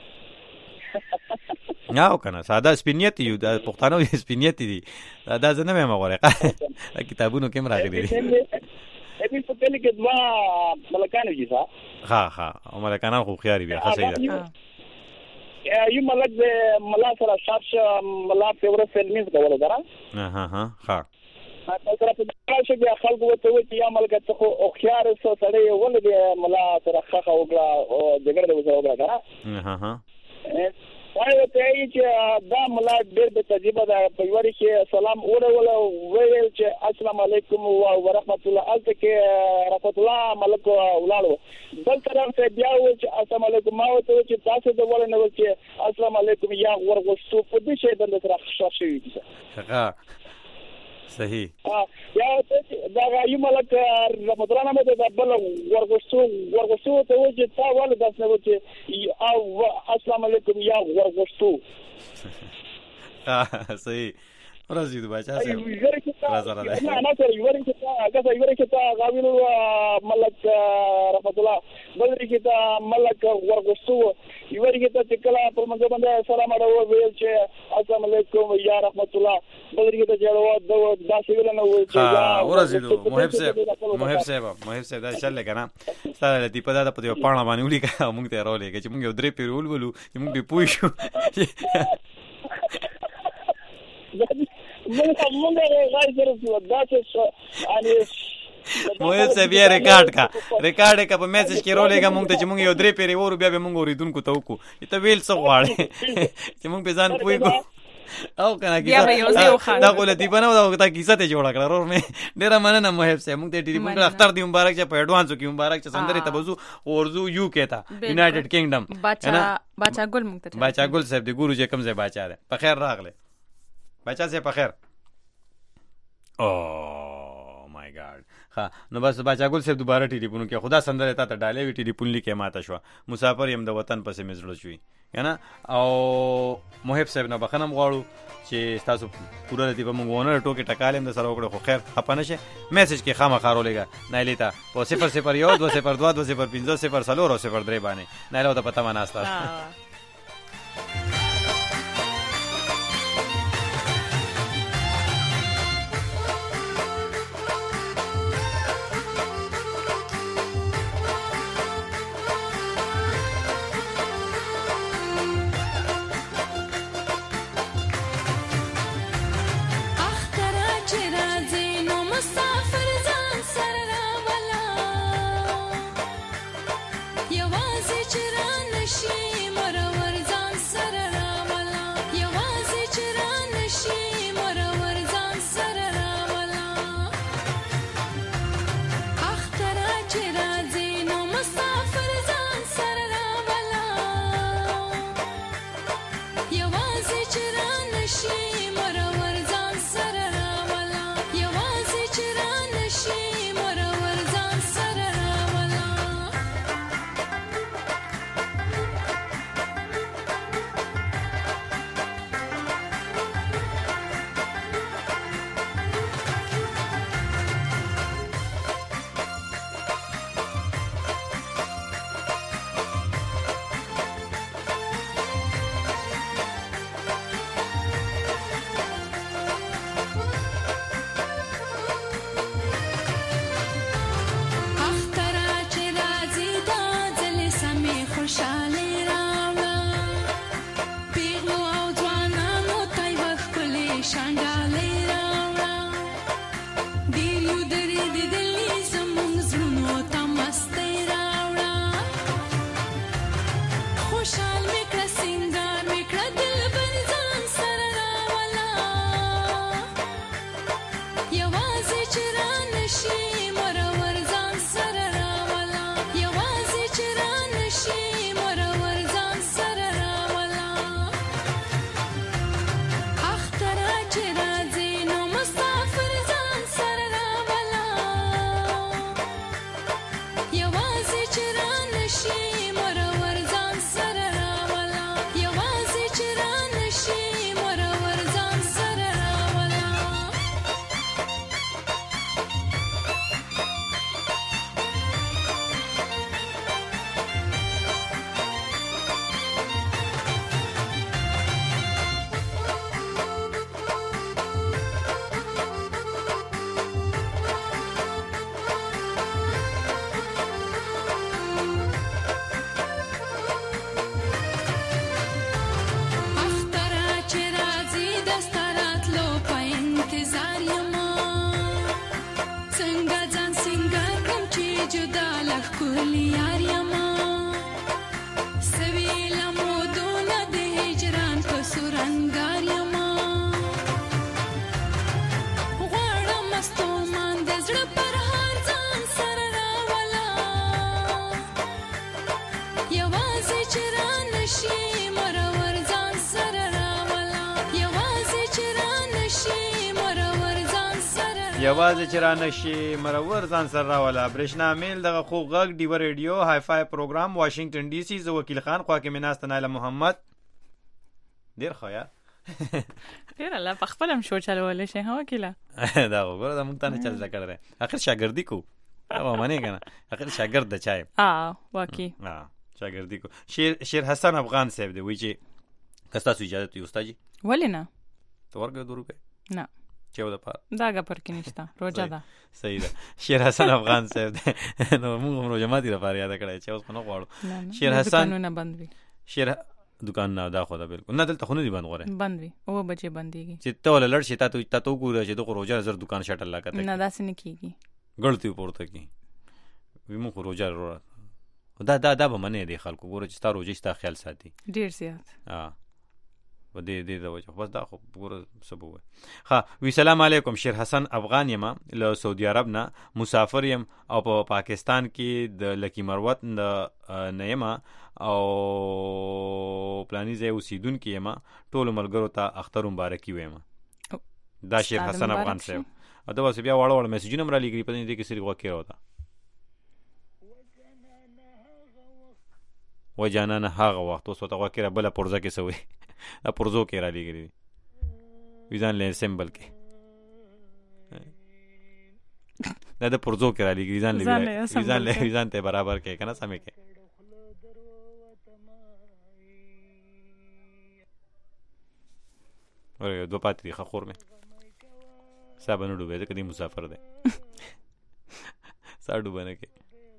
نه کنه ساده سپینیت یو د پښتنو سپینیت دي دا زنه مې مغوره کتابونو کې راغلي دي اې په کله کې دوا ملکانو دي ها او ملکانو خو خياري بیا خاصه ده یو ملک د ملا سره شاش ملا په ور فلمز کوله درا ها تاسو په تاسو بیا خلکو ته وایي یا ملک ته خو خيار سره سړی ولې ملا سره خخه وکړه او دغه وځه وکړه ها وایي ته چې دا ملا ډېر د تجربه ده په وری کې سلام اوره ویل چې السلام علیکم و رحمت الله التکه رحمت الله ملک ولاړو بل طرف ته بیا و چې السلام علیکم ما ته چې تاسو د ولنه و چې السلام علیکم یا ورغوستو په دې شی باندې سره شوي دي ها صحیح یا دا یو ملک رحمت الله مې د بل ورغوستو ته و چې تا ول داس نه و چې او السلام علیکم یا ورغوستو صحیح راځي د بچا سره نه سره یو ورته غاویلو ملک رحمت الله بلری کې تا ملک ورغوستو یو ورته چې کله په منځ باندې سلام اړو ویل چې السلام علیکم یا رحمت الله بلری کې ته جوړو دا سویل نه وایي چې ورځي محب صاحب دا چل کنه ستاره لتی په دا په پاڼه باندې ولیکه موږ ته راولې چې موږ یو درې پیرول ولو چې موږ به پوي شو مونږه غاړي درځو دا چې ان مو څه بیا ریکارډ کا په میسج کې رولېګا مونږ ته چې مونږ یو درې پیری ورو بیا به مونږ اوریدونکو ته وکړو ته ویل څه غواړي چې مونږ په ځان پوي کو او کنه کیسه دا کوله دی بنو دا کیسه ته جوړ کړه ور مې ډیره مننه محب صاحب مونږ ته ټلیفون کړ اختر دی مبارک چې په اډوانس کې مبارک چې سندره ته بزو اورزو یو کېتا یونایټډ کینګډم باچا ګل مونږ ته باچا ګل صاحب دی ګورو چې کم ځای باچا ده په خیر راغله بچا سے پخیر او مای ګاډ ها نو بس بچا ګل صاحب دوباره ټلیفون کې خدا سندره ته ډالې وی ټلیفون لیکه ماته شو مسافر يم د وطن پسې مزړو شوی کنه او محب صاحب نه بخنم غواړو چې تاسو پوره دې په مونږ ونه ټوکې ټکالم د سره وکړو خو خیر خپنه شه میسج کې خامخارو لګا نه لیتا او 001 202 205 003 باندې نه له ته پتا ما ناستا یوازې چې را نشي مرور ځان سره راوله. برېښنا میل دغه خوږ غږ ډیوه ریډیو های فای پروګرام واشنگټن ډي سي. زه وکیل خان خوا کې مې ناسته نایله محمد. ډېر ښه یار ډېر الله په خپل هم شو چلولی شي ها وکیله. دا وګوره دا موږ ته نه چل زده کړی اخر شاګردي کو او منې که نه اخر شاګرد د چا یم. واقعي شاګردي کو. شیر حسن افغان صاحب دی وایي چې که ستاسو اجازه وي استاد جي. ولې نه ته ورکوې 2 روپۍ نه چیو دپاره دا ګپر کې نشته روژه ده. صحیح ده. شیر حسن افغان صاحب دی نو موږ هم روژه ماتي دپاره یاده کړی چې اوس خو نه غواړو. شیر حسن دکانونه بند وي. شیر دکان نه دا خو ده بالکل نه دلته خو نه دي بند غوره بند وي 9 بجې بندېږي چې ته ولا لړ شي تا ته وګوره چې دغه روژه زر دکان شټل لا کته نه داسې نه کېږي ګړتې پورته کی وي موږ روژه وروره دا به منې دی خلکو ګوره چې ستا روژه ستا خیال ساتي ډېر زیات و دې د وجه بس دا خو ګوره څه به ووایي. ښه وی سلام علیکم. شیر حسن افغان یم له سعودي عرب نه مسافر یم او په پاکستان کې د لکی مروت نه یم او پلاني ځای اوسېدونکی یم. ټولو ملګرو ته اختر مبارکي وایم. دا شیر حسن افغان صاحب دا اوس بیا واړه واړه میسجونه هم رالیږلي په دې کې صرف غوږ راوته و جانانه هغه وخت اوس ورته غوږ را بله پرزه کې څه وایي دا پرزو کې رالیږلي دي ویزان له سمبل کې دا د پرزو کې رالیږلي ویزان ته برابر کې که نه سمې کې ورې 2 پاتې دي ښه خور مې سا به نه ډوبې ځکه دی مسافر دی سا ډوبه نه کې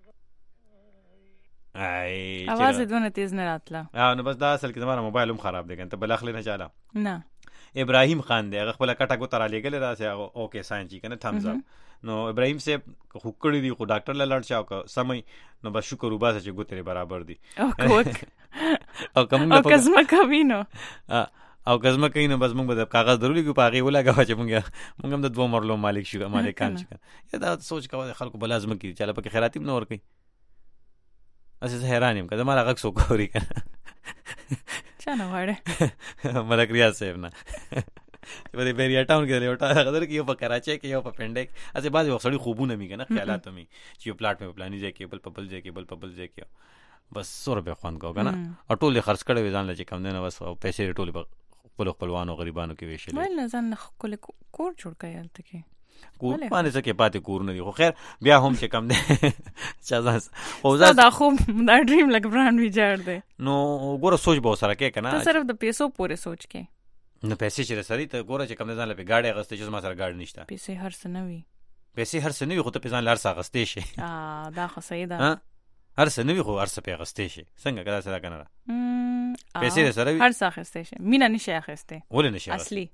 आवाज دونه تیز نه راتله نو بس دا اصل کې زما موبایل هم خراب دی کنه ته بل اخلي نه چاله نه. ابراهیم خان دی هغه خپل کټه کو تر لګل راځي اوکې ساين چی کنه تھمز اپ. نو ابراهیم صاحب خو کړی دی خو ډاکټر له لړ چاو که سمې نو بس شکر وباسه چې ګوتره برابر دي او کوم او کزما کوینو او کزما کینو بس موږ به کاغذ درولې کو پاغي ولاګه چې موږ هم د 2 مرلو مالک شو مالکان شو. دا سوچ کوي خلکو بلازم کی چاله پکې خیراتیم نه ور کوي. اسه حیران یم که زما هغه څوک اوري کنه چا نه غواړي ملک ریاض صاحب نه په دې بیریا ټاون کې لوټا غدر کې یو په کراچي کې یو په پنډک اسه بعض وخت سړی خوبونه می کنه خیالات می چې یو پلاټ می پلاني ځای کې بل په بل ځای کې بس 100 روپے خوان کو کنه او ټول خرڅ کړي ځان لږ کم نه بس پیسې ټول په خپلوانو غریبانو کې ویشل ول نه ځان خپل کور جوړ کړي الته کې کور باندې څه کې پاتې کور نه دی خو خیر بیا هم چې کم دی چا خو دا خو دا ډریم لک برانډ ویجاړ دی. نو ګوره سوچ به سره کې کنه ته صرف د پیسو پورې سوچ کې نو پیسې چې سره ته ګوره چې کم ځان لپاره گاډي اغستې چې ما سره گاډي نشته پیسې هر څه نه وي خو ته پیسې لار سره اغستې شي دا خو صحیح ده هر څه نه وي خو هر څه په اغستې شي څنګه کدا سره کنه پیسې سره هر څه اغستې شي مینا نشي اغستې ولې نشي اصلي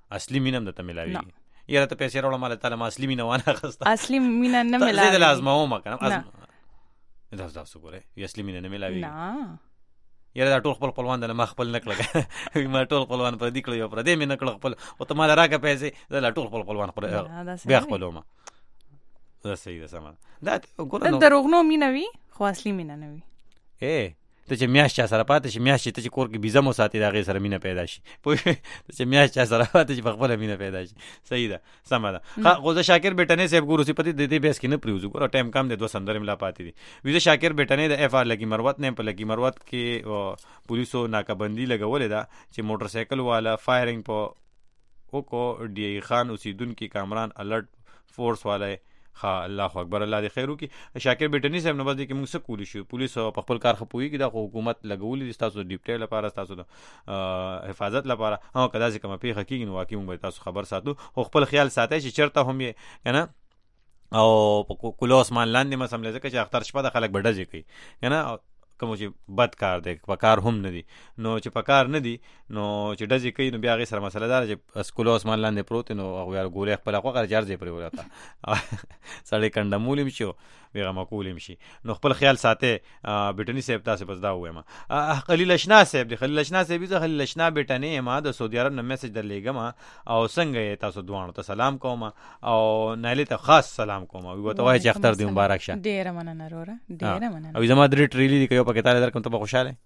اصلي مینه هم د ته ملاوي یاره ته پیسې راوړم مال تعالی ما اصلي مینه وانه خسته اصلي مینه نه ملاوي زه د لازمه ما کنه دا تاسو ګوره اصلي مینه نه ملاوي نه یاره دا ټول خپل خپلوان د ما خپل نکړه ما ټول خپلوان پر دې کړو یو پر دې مې نکړه خپل او ته مال راکه پیسې دا ټول خپل خپلوان پر بیا خپلوم دا صحیح ده سم دا ګوره نو دروغ نو مینه وي خو اصلي مینه نه وي ته چې میاش چا سره پاتې شي میاش ته چې کور کې بيزه مو ساتي دا غي سره مینه پیدا شي پوه ته چې میاش چا سره پاتې شي په خپل مینه پیدا شي صحیح ده سم ده غوزه شاکر بیٹنه صاحب ګورو سي پتی د دې بیس کې نه پریوزو ګورو ټایم کم د 2 سندره ملا پاتې دي ویزه شاکر بیٹنه د اف ار لګي مروت نه په لګي مروت کې پولیسو ناکابندی لګولې ده چې موټر سایکل والا فایرینګ په وکو ډی خان اوسیدونکو کامران الرټ فورس والا ها الله اکبر الله دې خیر وکي شاکر بیٹنی صاحب نو بس دې کې موږ څه کولی شو پولیس په خپل کار خپويږي د حکومت لګولې دي تاسو ډیپټیل لپاره تاسو حفاظت لپاره او کدا چې کوم پیخه کیږي نو واقعي موږ تاسو خبر ساتو او خپل خیال ساتي چې چرته هم یې کنه او په کولو اسمان لاندې مسم لږه چې اختر شپه د خلک بډځي کوي کنه کوم چې بد کار دی په کار هم نه دي نو چې په کار نه دي نو چې ډزې کوي نو بیا هغې سره مسله داره چې اسکولو اسمان لاندې پروت نو هغوی ګولۍ خپله خوښه جار ځای پرې وراته سړی کنډمول هم شي او بېغه مقول هم شي نو خپل خیال ساتئ بیټني صاحب تاسې بس دا ووایم خلیل اشنا صاحب دی خلیل اشنا صاحب زه خلیل اشنا بیټنی یم د سعودي عرب نه میسج درلیږم او څنګه یې تاسو دواړو ته سلام کوم او نایلې ته خاص سلام کوم ورته وایي چې اختر دې مبارک شه ډېره مننه وروره ډېره مننه او زما درې ټریلي دي که یو پکې تاله درکړم ته به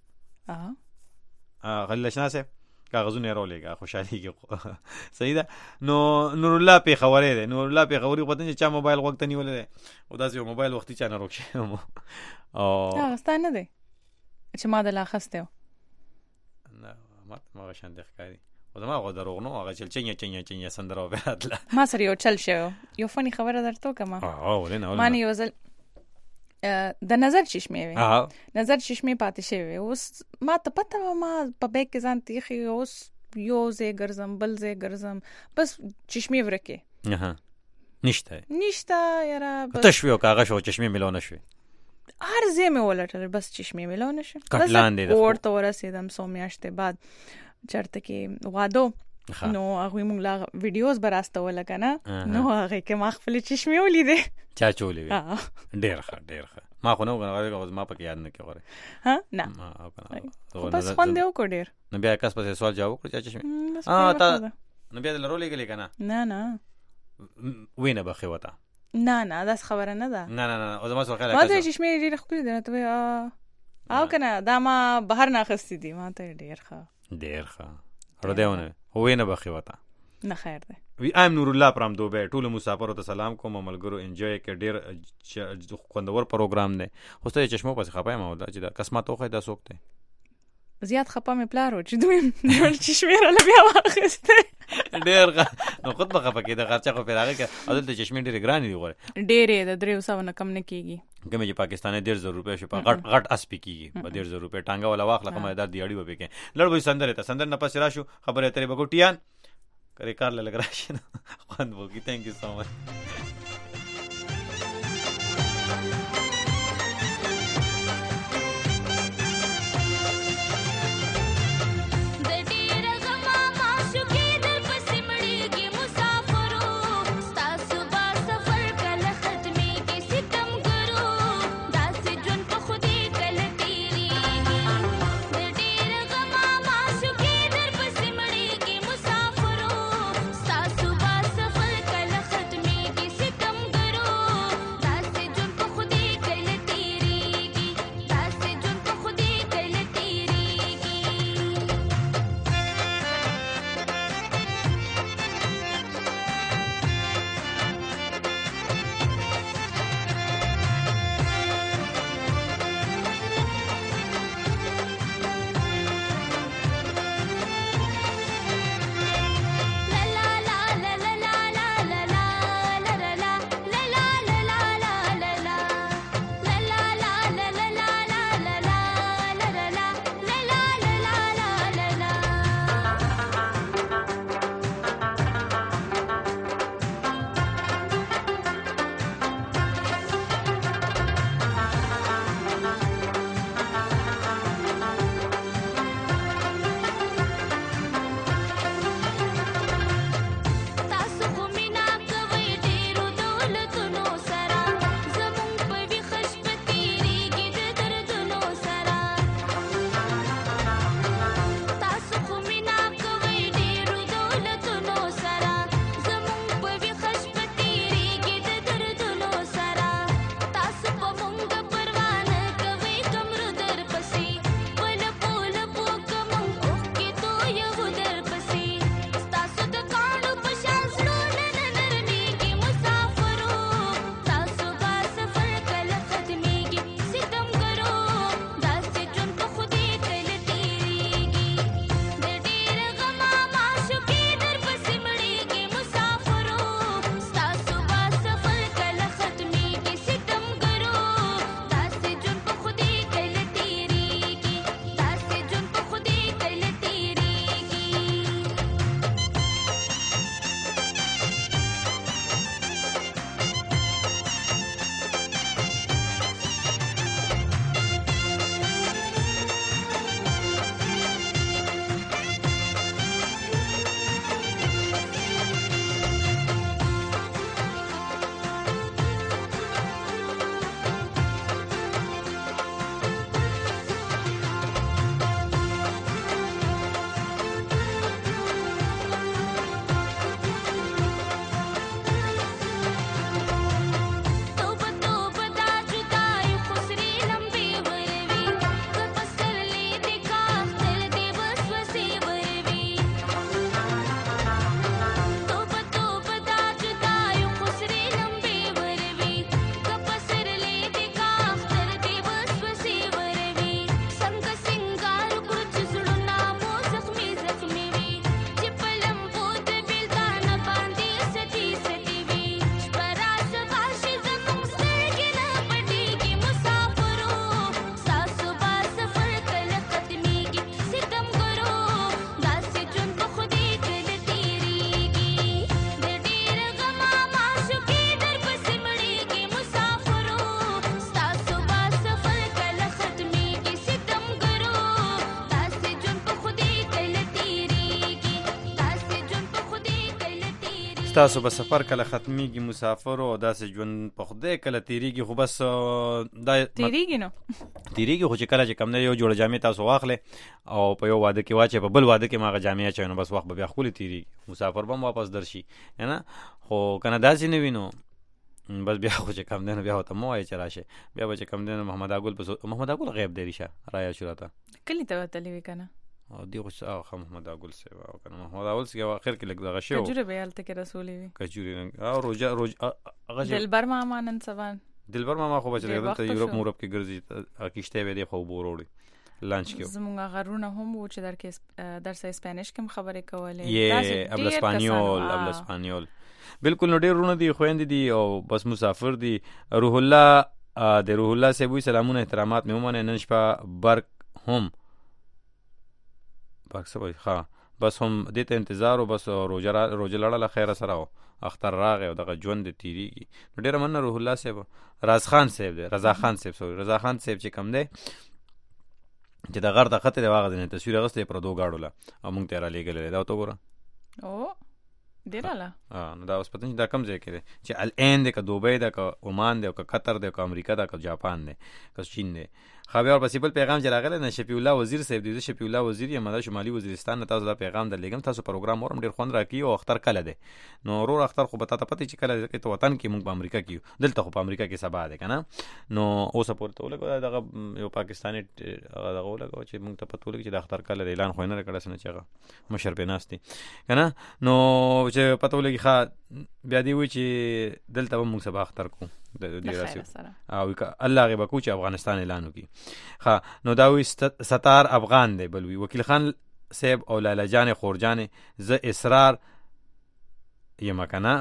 خوشحاله خلیل اشنا صاحب کاغذونه یې راولېږه خوشحالېږي صحیح ده نو نورالله پېښوری دی نورالله پېښوري خو چې چا موبایل غوږ ته نیولی دی او داسې یو موبایل وختي چا نه روک شوی او ستا نه دی چې ما د لا اخستی و نه ما ته هغه شانتې ښکاري خو زما هغه دروغ نه هغه چل چنیا سندره وبیا راتله ما سره یو چل شوی یو فني خبره درته وکړم ما نه یو ځل د نظر چشمې وي نظر چشمې پاتې شوی اوس ما ته پته وه ما په بیگ کې ځان تیښې اوس یو ځای ګرځم بل ځای ګرځم بس چشمې ورکې نشته یاره تش وي او کاغه شو چشمې میلاو نه شوې هر ځای مې ولټل بس چشمې میلاو نه شوې بس کور ته ورسېدم 100 میاشتې بعد چېرته کې واده نو هغوی مونږ لا ویډیوز به راستوله که نه نو هغې کې ما خپلې چشمې ولیدې چا چولې وې ډېر ښه ما خو نه وکړه ما پکې یاد نه کړې غواړې نه بس خوند یې وکړو ډېر نو بیا کس پسې سوال جواب وکړو چا چشمې نو بیا دله رولېږلې که نه وینه بخې وته نه داسې خبره نه ده نه او زما سره خیال ما ته چشمې ډېرې ښکلې دي ته وایي او که نه دا ما بهر نه اخیستې دي ما ته ډېر ښه ردیونه وینه بخې وته نه خیر دی وی ایم نورالله پرام دوبه ټولو مسافرو ته سلام کوم ملګرو انجوای کې ډېر خوندور پروګرام دی خو ته چشمو پسې خپه یم او دا چې دا قسمت وخی دا څوک دی زیات خپه مې پلار و چې دوی چشمې راله بیا واخیستې ډېر نو خود به خپه کېده خرچه خو پرې راغی که او دلته چشمې ډېرې ګرانې دي غواړې ډېرې د 300 نه کم نه کېږي کومې چې پاکستاني 150 روپۍ شو په غټ اسپې کېږي په 150 روپۍ ټانګه والا واخله کومه دار دیاړي به پکې لړ به سندره ته سندر نه پسې راشو خبرې اترې به ګوټیان کرے کار لګ راشي خوند وکړي تھینک یو سو مچ سفر تاسو به سفر کله ختمیږي مسافر او داسې ژوند په خدای کله تیریږي خو بس دا تیریږي نو تیریږي خو چې کله چې کم نه یو جوړه جامې تاسو واخلې او په یو واده کې واچې په بل واده کې ماغه جامې اچوي نو بس وخت به بیا ښکلې تیریږي مسافر به هم واپس درشي نه خو کنه داسې نه وي نو بس بیا خو چې کم دی نو بیا ورته مه وایې چې راشه بیا به چې کم دی نو محمد اګل غیب دی ریشه رایه شو راته کلي ته وتلی وي که نه دی خو محمد اګل صاحب او کنه محمد اګل صاحب اخر کې لګ دغه شو کجوري به هلته کې رسولې وي کجوري او هغه دلبر ماما نن سبا دلبر ماما خو بچ دلته یورپ مورپ کې ګرځي کیشته وې دی خو بوروړي لانچ کې زمونږ غرونه هم و چې درس اسپانیش کې خبرې کولې ابل اسپانیول بالکل نو ډېر رونه دي خويندې دي او بس مسافر دي روح الله د روح الله صاحب سلامونه احترامات مې ومنه نن شپه برق هم باکسه ها بس هم دې ته انتظار او بس روزه لړل خیر سره او اختر راغی او دغه ژوند تیریږي ډېر مننه روح الله صاحب رضا خان صاحب چې کم دی چې د غر د خطر واغ نه تصویر غسته پر دوه گاډو لا او مونږ ته را لېګل دا تو ګوره او ډیراله نو دا اوس پته نه دا کم ځای کې دی چې الان د ک دوبۍ د ک عمان د ک قطر د ک امریکا د ک جاپان د ک چین د خبر په سیبل پیغام چې راغله نه شفیع الله وزیر صاحب دی شفیع الله وزیر یم د شمالي وزیرستان ته تاسو دا پیغام درلېګم تاسو پروګرام اورم ډیر خوند راکې او اختر کله دی نو ورور اختر خو پته پته چې کله کې ته وطن کې مونږ په امریکا کې دلته خو په امریکا کې سبا ده کنه نو اوس پورته ولګو دغه یو پاکستاني دغه ولګو چې مونږ ته پته ولګي چې د اختر کله اعلان خو نه کړه سن چې هغه مشر په ناشتي کنه نو چې پته ولګي ښا بیا دی وی چې دلته مونږ سبا اختر کو د دې راسي او الله غي بکو چې افغانستان اعلان وکي ها نو دا وی ستار افغان دی بلوي وکیل خان صاحب او لاله جان خورجان ز اصرار یم کنه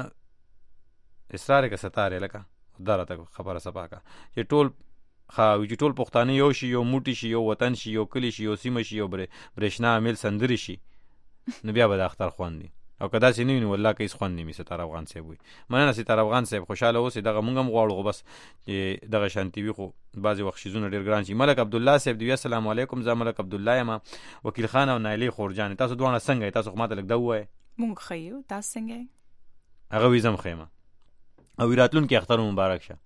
اصرار کا ستار لکه درته خبره سبا کا چې ټول خو چې ټول پښتانه یو شي یو موټی شي یو وطن شي یو کلی شي یو سیمه شي یو برېښنا عامل سندري شي نو بیا به د اختر خواندي او کدا چې نه والله کې اس خوان نیمه ستاره افغان صاحب وي مننه ستاره افغان صاحب خوشاله اوسې دغه مونږ هم غواړو بس چې دغه شانتي وي خو بعضی وخت شیزونه ډیر ګران شي ملک عبد الله صاحب دی السلام علیکم زه ملک عبد الله یم وکیل خان او نایلی خورجان تاسو دوه څنګه تاسو خو ماته لګ دوه مونږ خیو تاسو څنګه هغه ویزم خیمه او راتلون کې اختر مبارک شه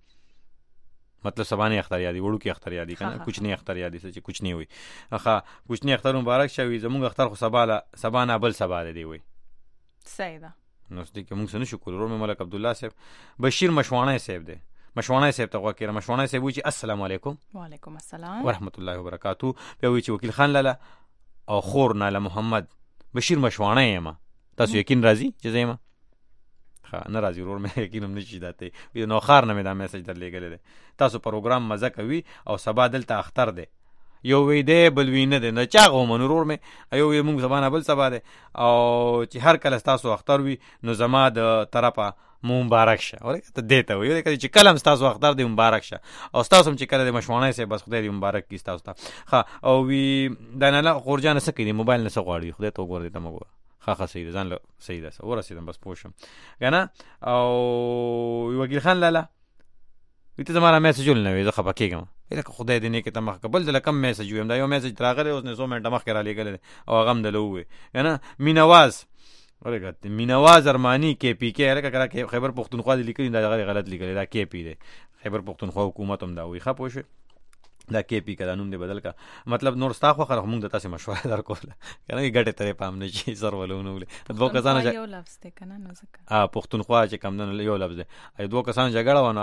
مطلب سبانه اختر یادی وړو کې اختر یادی کنه کچھ نه اختر یادی چې کچھ نه وي اخا کچھ نه اختر مبارک شه وي زمونږ اختر خو سبانه بل سباله دی وي سیدا نو ستې کوم څه نشو کول ورو ملک عبد الله صاحب بشیر مشوانه صاحب دی مشوانه صاحب ته وکړه مشوانه صاحب وی چې السلام علیکم وعلیکم السلام ورحمت الله وبرکاتو بیا وی چې وکیل خان لاله او خور ناله محمد بشیر مشوانه یم تاسو یقین راځي چې زما ها نه راځي ورور مې یقین هم نشي داته وی نو خار نه مې دا میسج درلېګل دي تاسو پروګرام مزه کوي او سبا دلته اختر دی یو وی دی بل وی نه دی نه چاغو منورور مې ایو وی مونږ زبانه بل سبا دی او چې هر کله تاسو اختر وي نو زما د طرفه مبارک شه اورې ته دیته وي چې کلم تاسو اختر دی مبارک شه او تاسو هم چې کله د مشوانه سي بس خدای دې مبارک کی تاسو ته ها او وی دانه خورجان سکه دی موبایل نه سغواړي خدای ته وګورئ ته مګو ها سید ځان له سید اس ورسیدم بس پوښم کنه او وکیل خان لاله ویته زماره میسج ول نه وي زه خپه کېږم لکه خدای دې نه کې ته مخ قبل د لکم میسج ویم دا یو میسج راغلی اوس نه 100 منټه مخ را لېګل او هغه هم دلوي کنه مینواز ورګت مینواز ارمانی کې پی کې لکه کړه خیبر پختونخوا دې لیکلی دا غلط لیکلی دا کې پی دی خیبر پختونخوا حکومت هم دا وی خپه وشه دا کې پی کړه نوم دې بدل کا مطلب نور ستا خو خره موږ د تاسو مشوره درکول کنه ګټه ترې پام نه شي سر ولونه دوه کسانو یو لفظ ته کنه نه ځکه پښتونخوا چې کم نه یو لفظ دی دوه کسانو جګړه ونه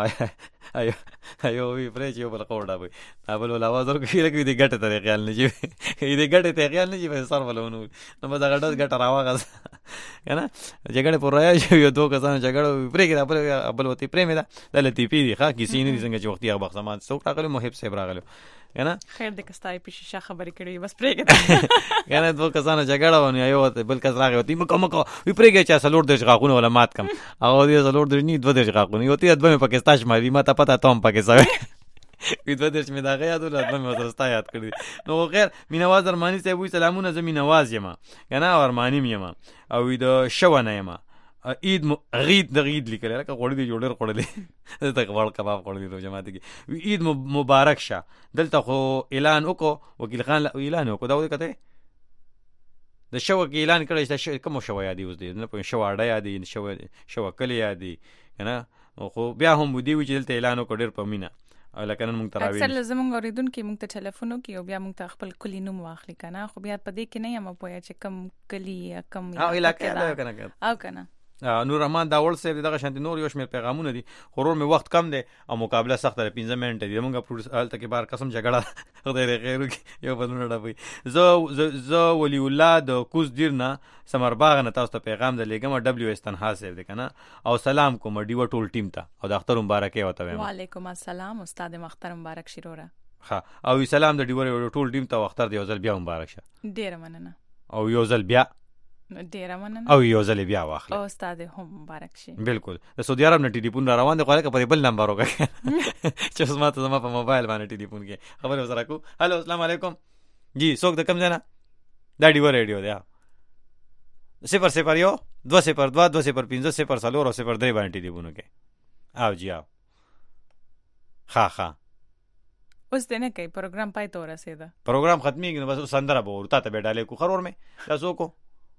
ایو وی پرې چې بل کوړه وي بل ول आवाज ورکړي لکه دې ګټه ترې خیال نه شي دې ګټه ته خیال نه شي سر ولونه نو به دا ګټه راوغه کنه جګړه پر راځي یو دوه کسانو جګړه پرې کې بل وتی پرې مې دا دلته پی دي ښا کسی نه څنګه چې وختي هغه سامان څوک راغلی محب صاحب راغلی کنه خیر د کستای په شیشه خبرې کړې بس پرېګه کنه دوه کسانو جګړه ونه یو بل کس راغی وتی مکو وی پرېګه چې سلور د غاغونه ولا مات کم هغه دې سلور د نه دوه د غاغونه یو تی ادبه پاکستان شمالي ما ته پتا توم پاکستان وی دوه درش مې دا غیا دولت به مې ورستا یاد کړی نو غیر مینواز ارمانی صاحب وی سلامونه زمي نواز یم کنه ارمانی یم او وی د شونه یم عید غید د غید لیکل لکه غوړې دی جوړر غوړلې ته غوړ کباب غوړلې رو جماعت کې عید مبارک شه دلته خو اعلان وکړو وکیل خان اعلان وکړو دا وکړه د شو کې اعلان کړی چې کوم شو یادي اوس دی نه په شو اړه یادي شو کلی یادي کنه خو بیا هم ودی چې دلته اعلان وکړ ډېر په مینا لکه نن موږ تراوی اکثر زمونږ اوریدونکو موږ ته ټلیفون وکي او بیا موږ ته خپل کلی نوم واخلي کنه خو بیا په دې کې نه یم پوهه چې کم کلی کم او علاقې دا کنه او کنه نور رحمان داول صاحب دغه شانتي نور یو شمېر پیغامونه دي خورور می وخت کم دی او مقابله سخت ده 15 منټه دي موږ پروسال ته کې بار قسم جګړه خدای دې خیر وکړي یو بدلونه ډوي زه ولی الله د کوز دیرنا سمرباغ نه تاسو ته پیغام د لګم دبليو اس تنها صاحب دې کنه او سلام کوم ډیو ټول ټیم ته او د اختر مبارکي وته وایم وعلیکم السلام استاد مختر مبارک شیروره ها او سلام د ډیو ټول ټیم ته اختر دی ځل بیا مبارک شه ډیر مننه او یو ځل بیا ډیر مننه او یو ځل بیا واخله او استاد هم مبارک شي بالکل د سعودي عرب نه ټلیفون را روان دی خو هغه په بل نمبر وکړه چې زما ته زما په موبایل باندې ټلیفون کې خبر وسره کو هالو السلام علیکم جی څوک د کم ځای دا ډیو ریډیو دی 001 202 205 0 03 باندې ټلیفون وکړه او جی او ها اوس دې نه کوي پروګرام پای ته ورسېده پروګرام ختمېږي نو بس سندره به ورته ته به ډالې کو خرور مې تاسو کو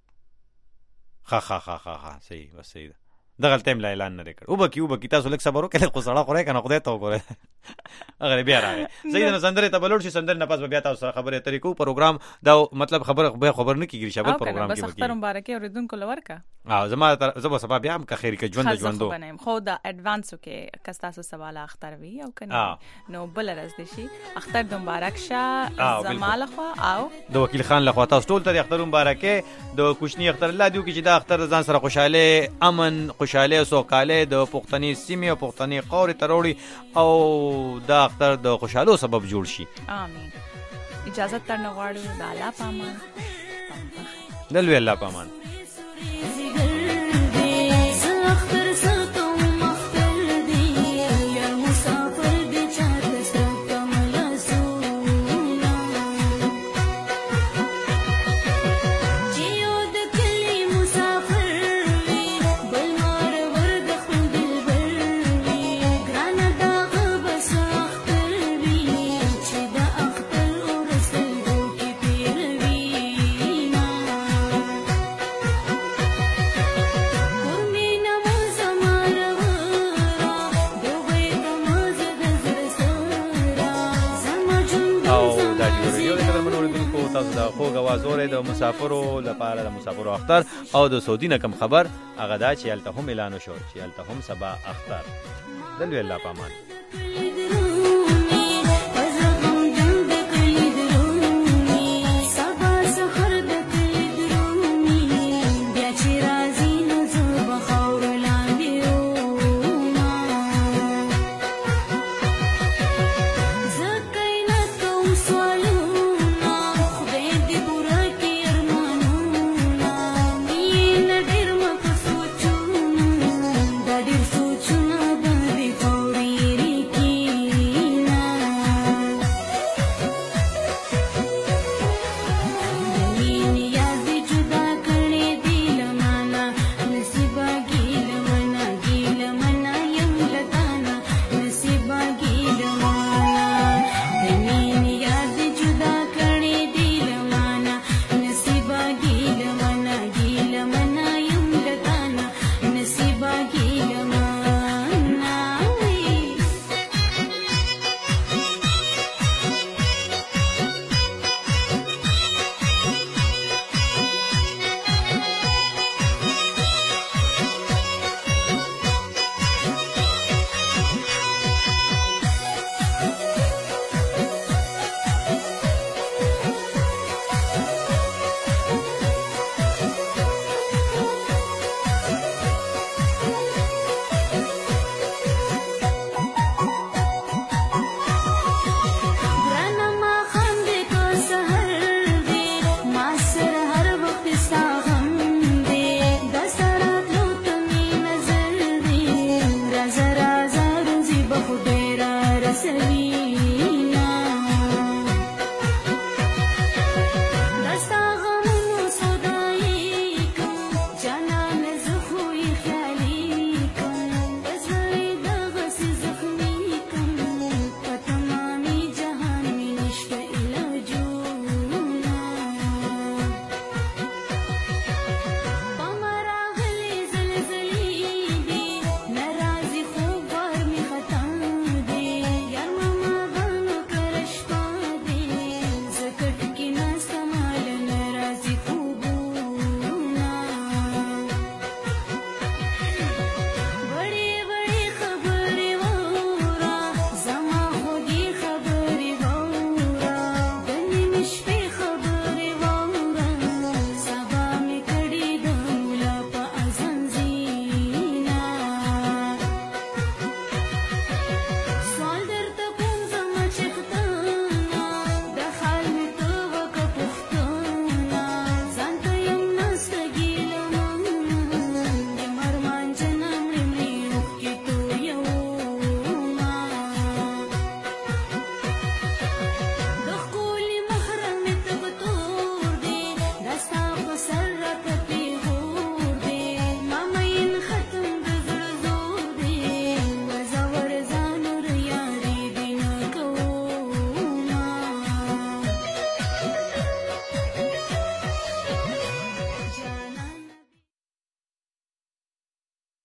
ها صحیح بس صحیح دغه ټیم لا اعلان نه وکړ او بکی تاسو لک صبر وکړئ خو سړی خورای کنه خدای ته وګوره اگر بیا راغی صحیح نه سندره ته بلور شي سندره نه پاس بیا تاسو خبره طریقو پروګرام دا مطلب خبر نه کیږي شابه پروګرام کې بس اختر مبارکي اوریدونکو لورکا زما زما سبب بیا هم که خیر کې ژوندو خو دا اډوانس کې کستاسو سوال اختر وی او کنه نو بل راز دي شي اختر مبارک شه زمال خو او د وکیل خان لخوا تاسو ټول ته اختر مبارکي د کوچنی اختر الله دیو کې چې دا اختر ځان سره خوشاله امن خوشاله سوکاله د پښتني سیمه او پښتني قوري تروړي او دا اختر د خوشاله سبب جوړ شي امين اجازه تر نه غواړو د الله پامان دلوي الله پامان خوږ आवाज اوري د مسافرو لپاره د مسافرو اختر او د سعودي نه کم خبر هغه دا چې الته هم اعلان شو چې الته هم سبا اختر دلوي الله پامان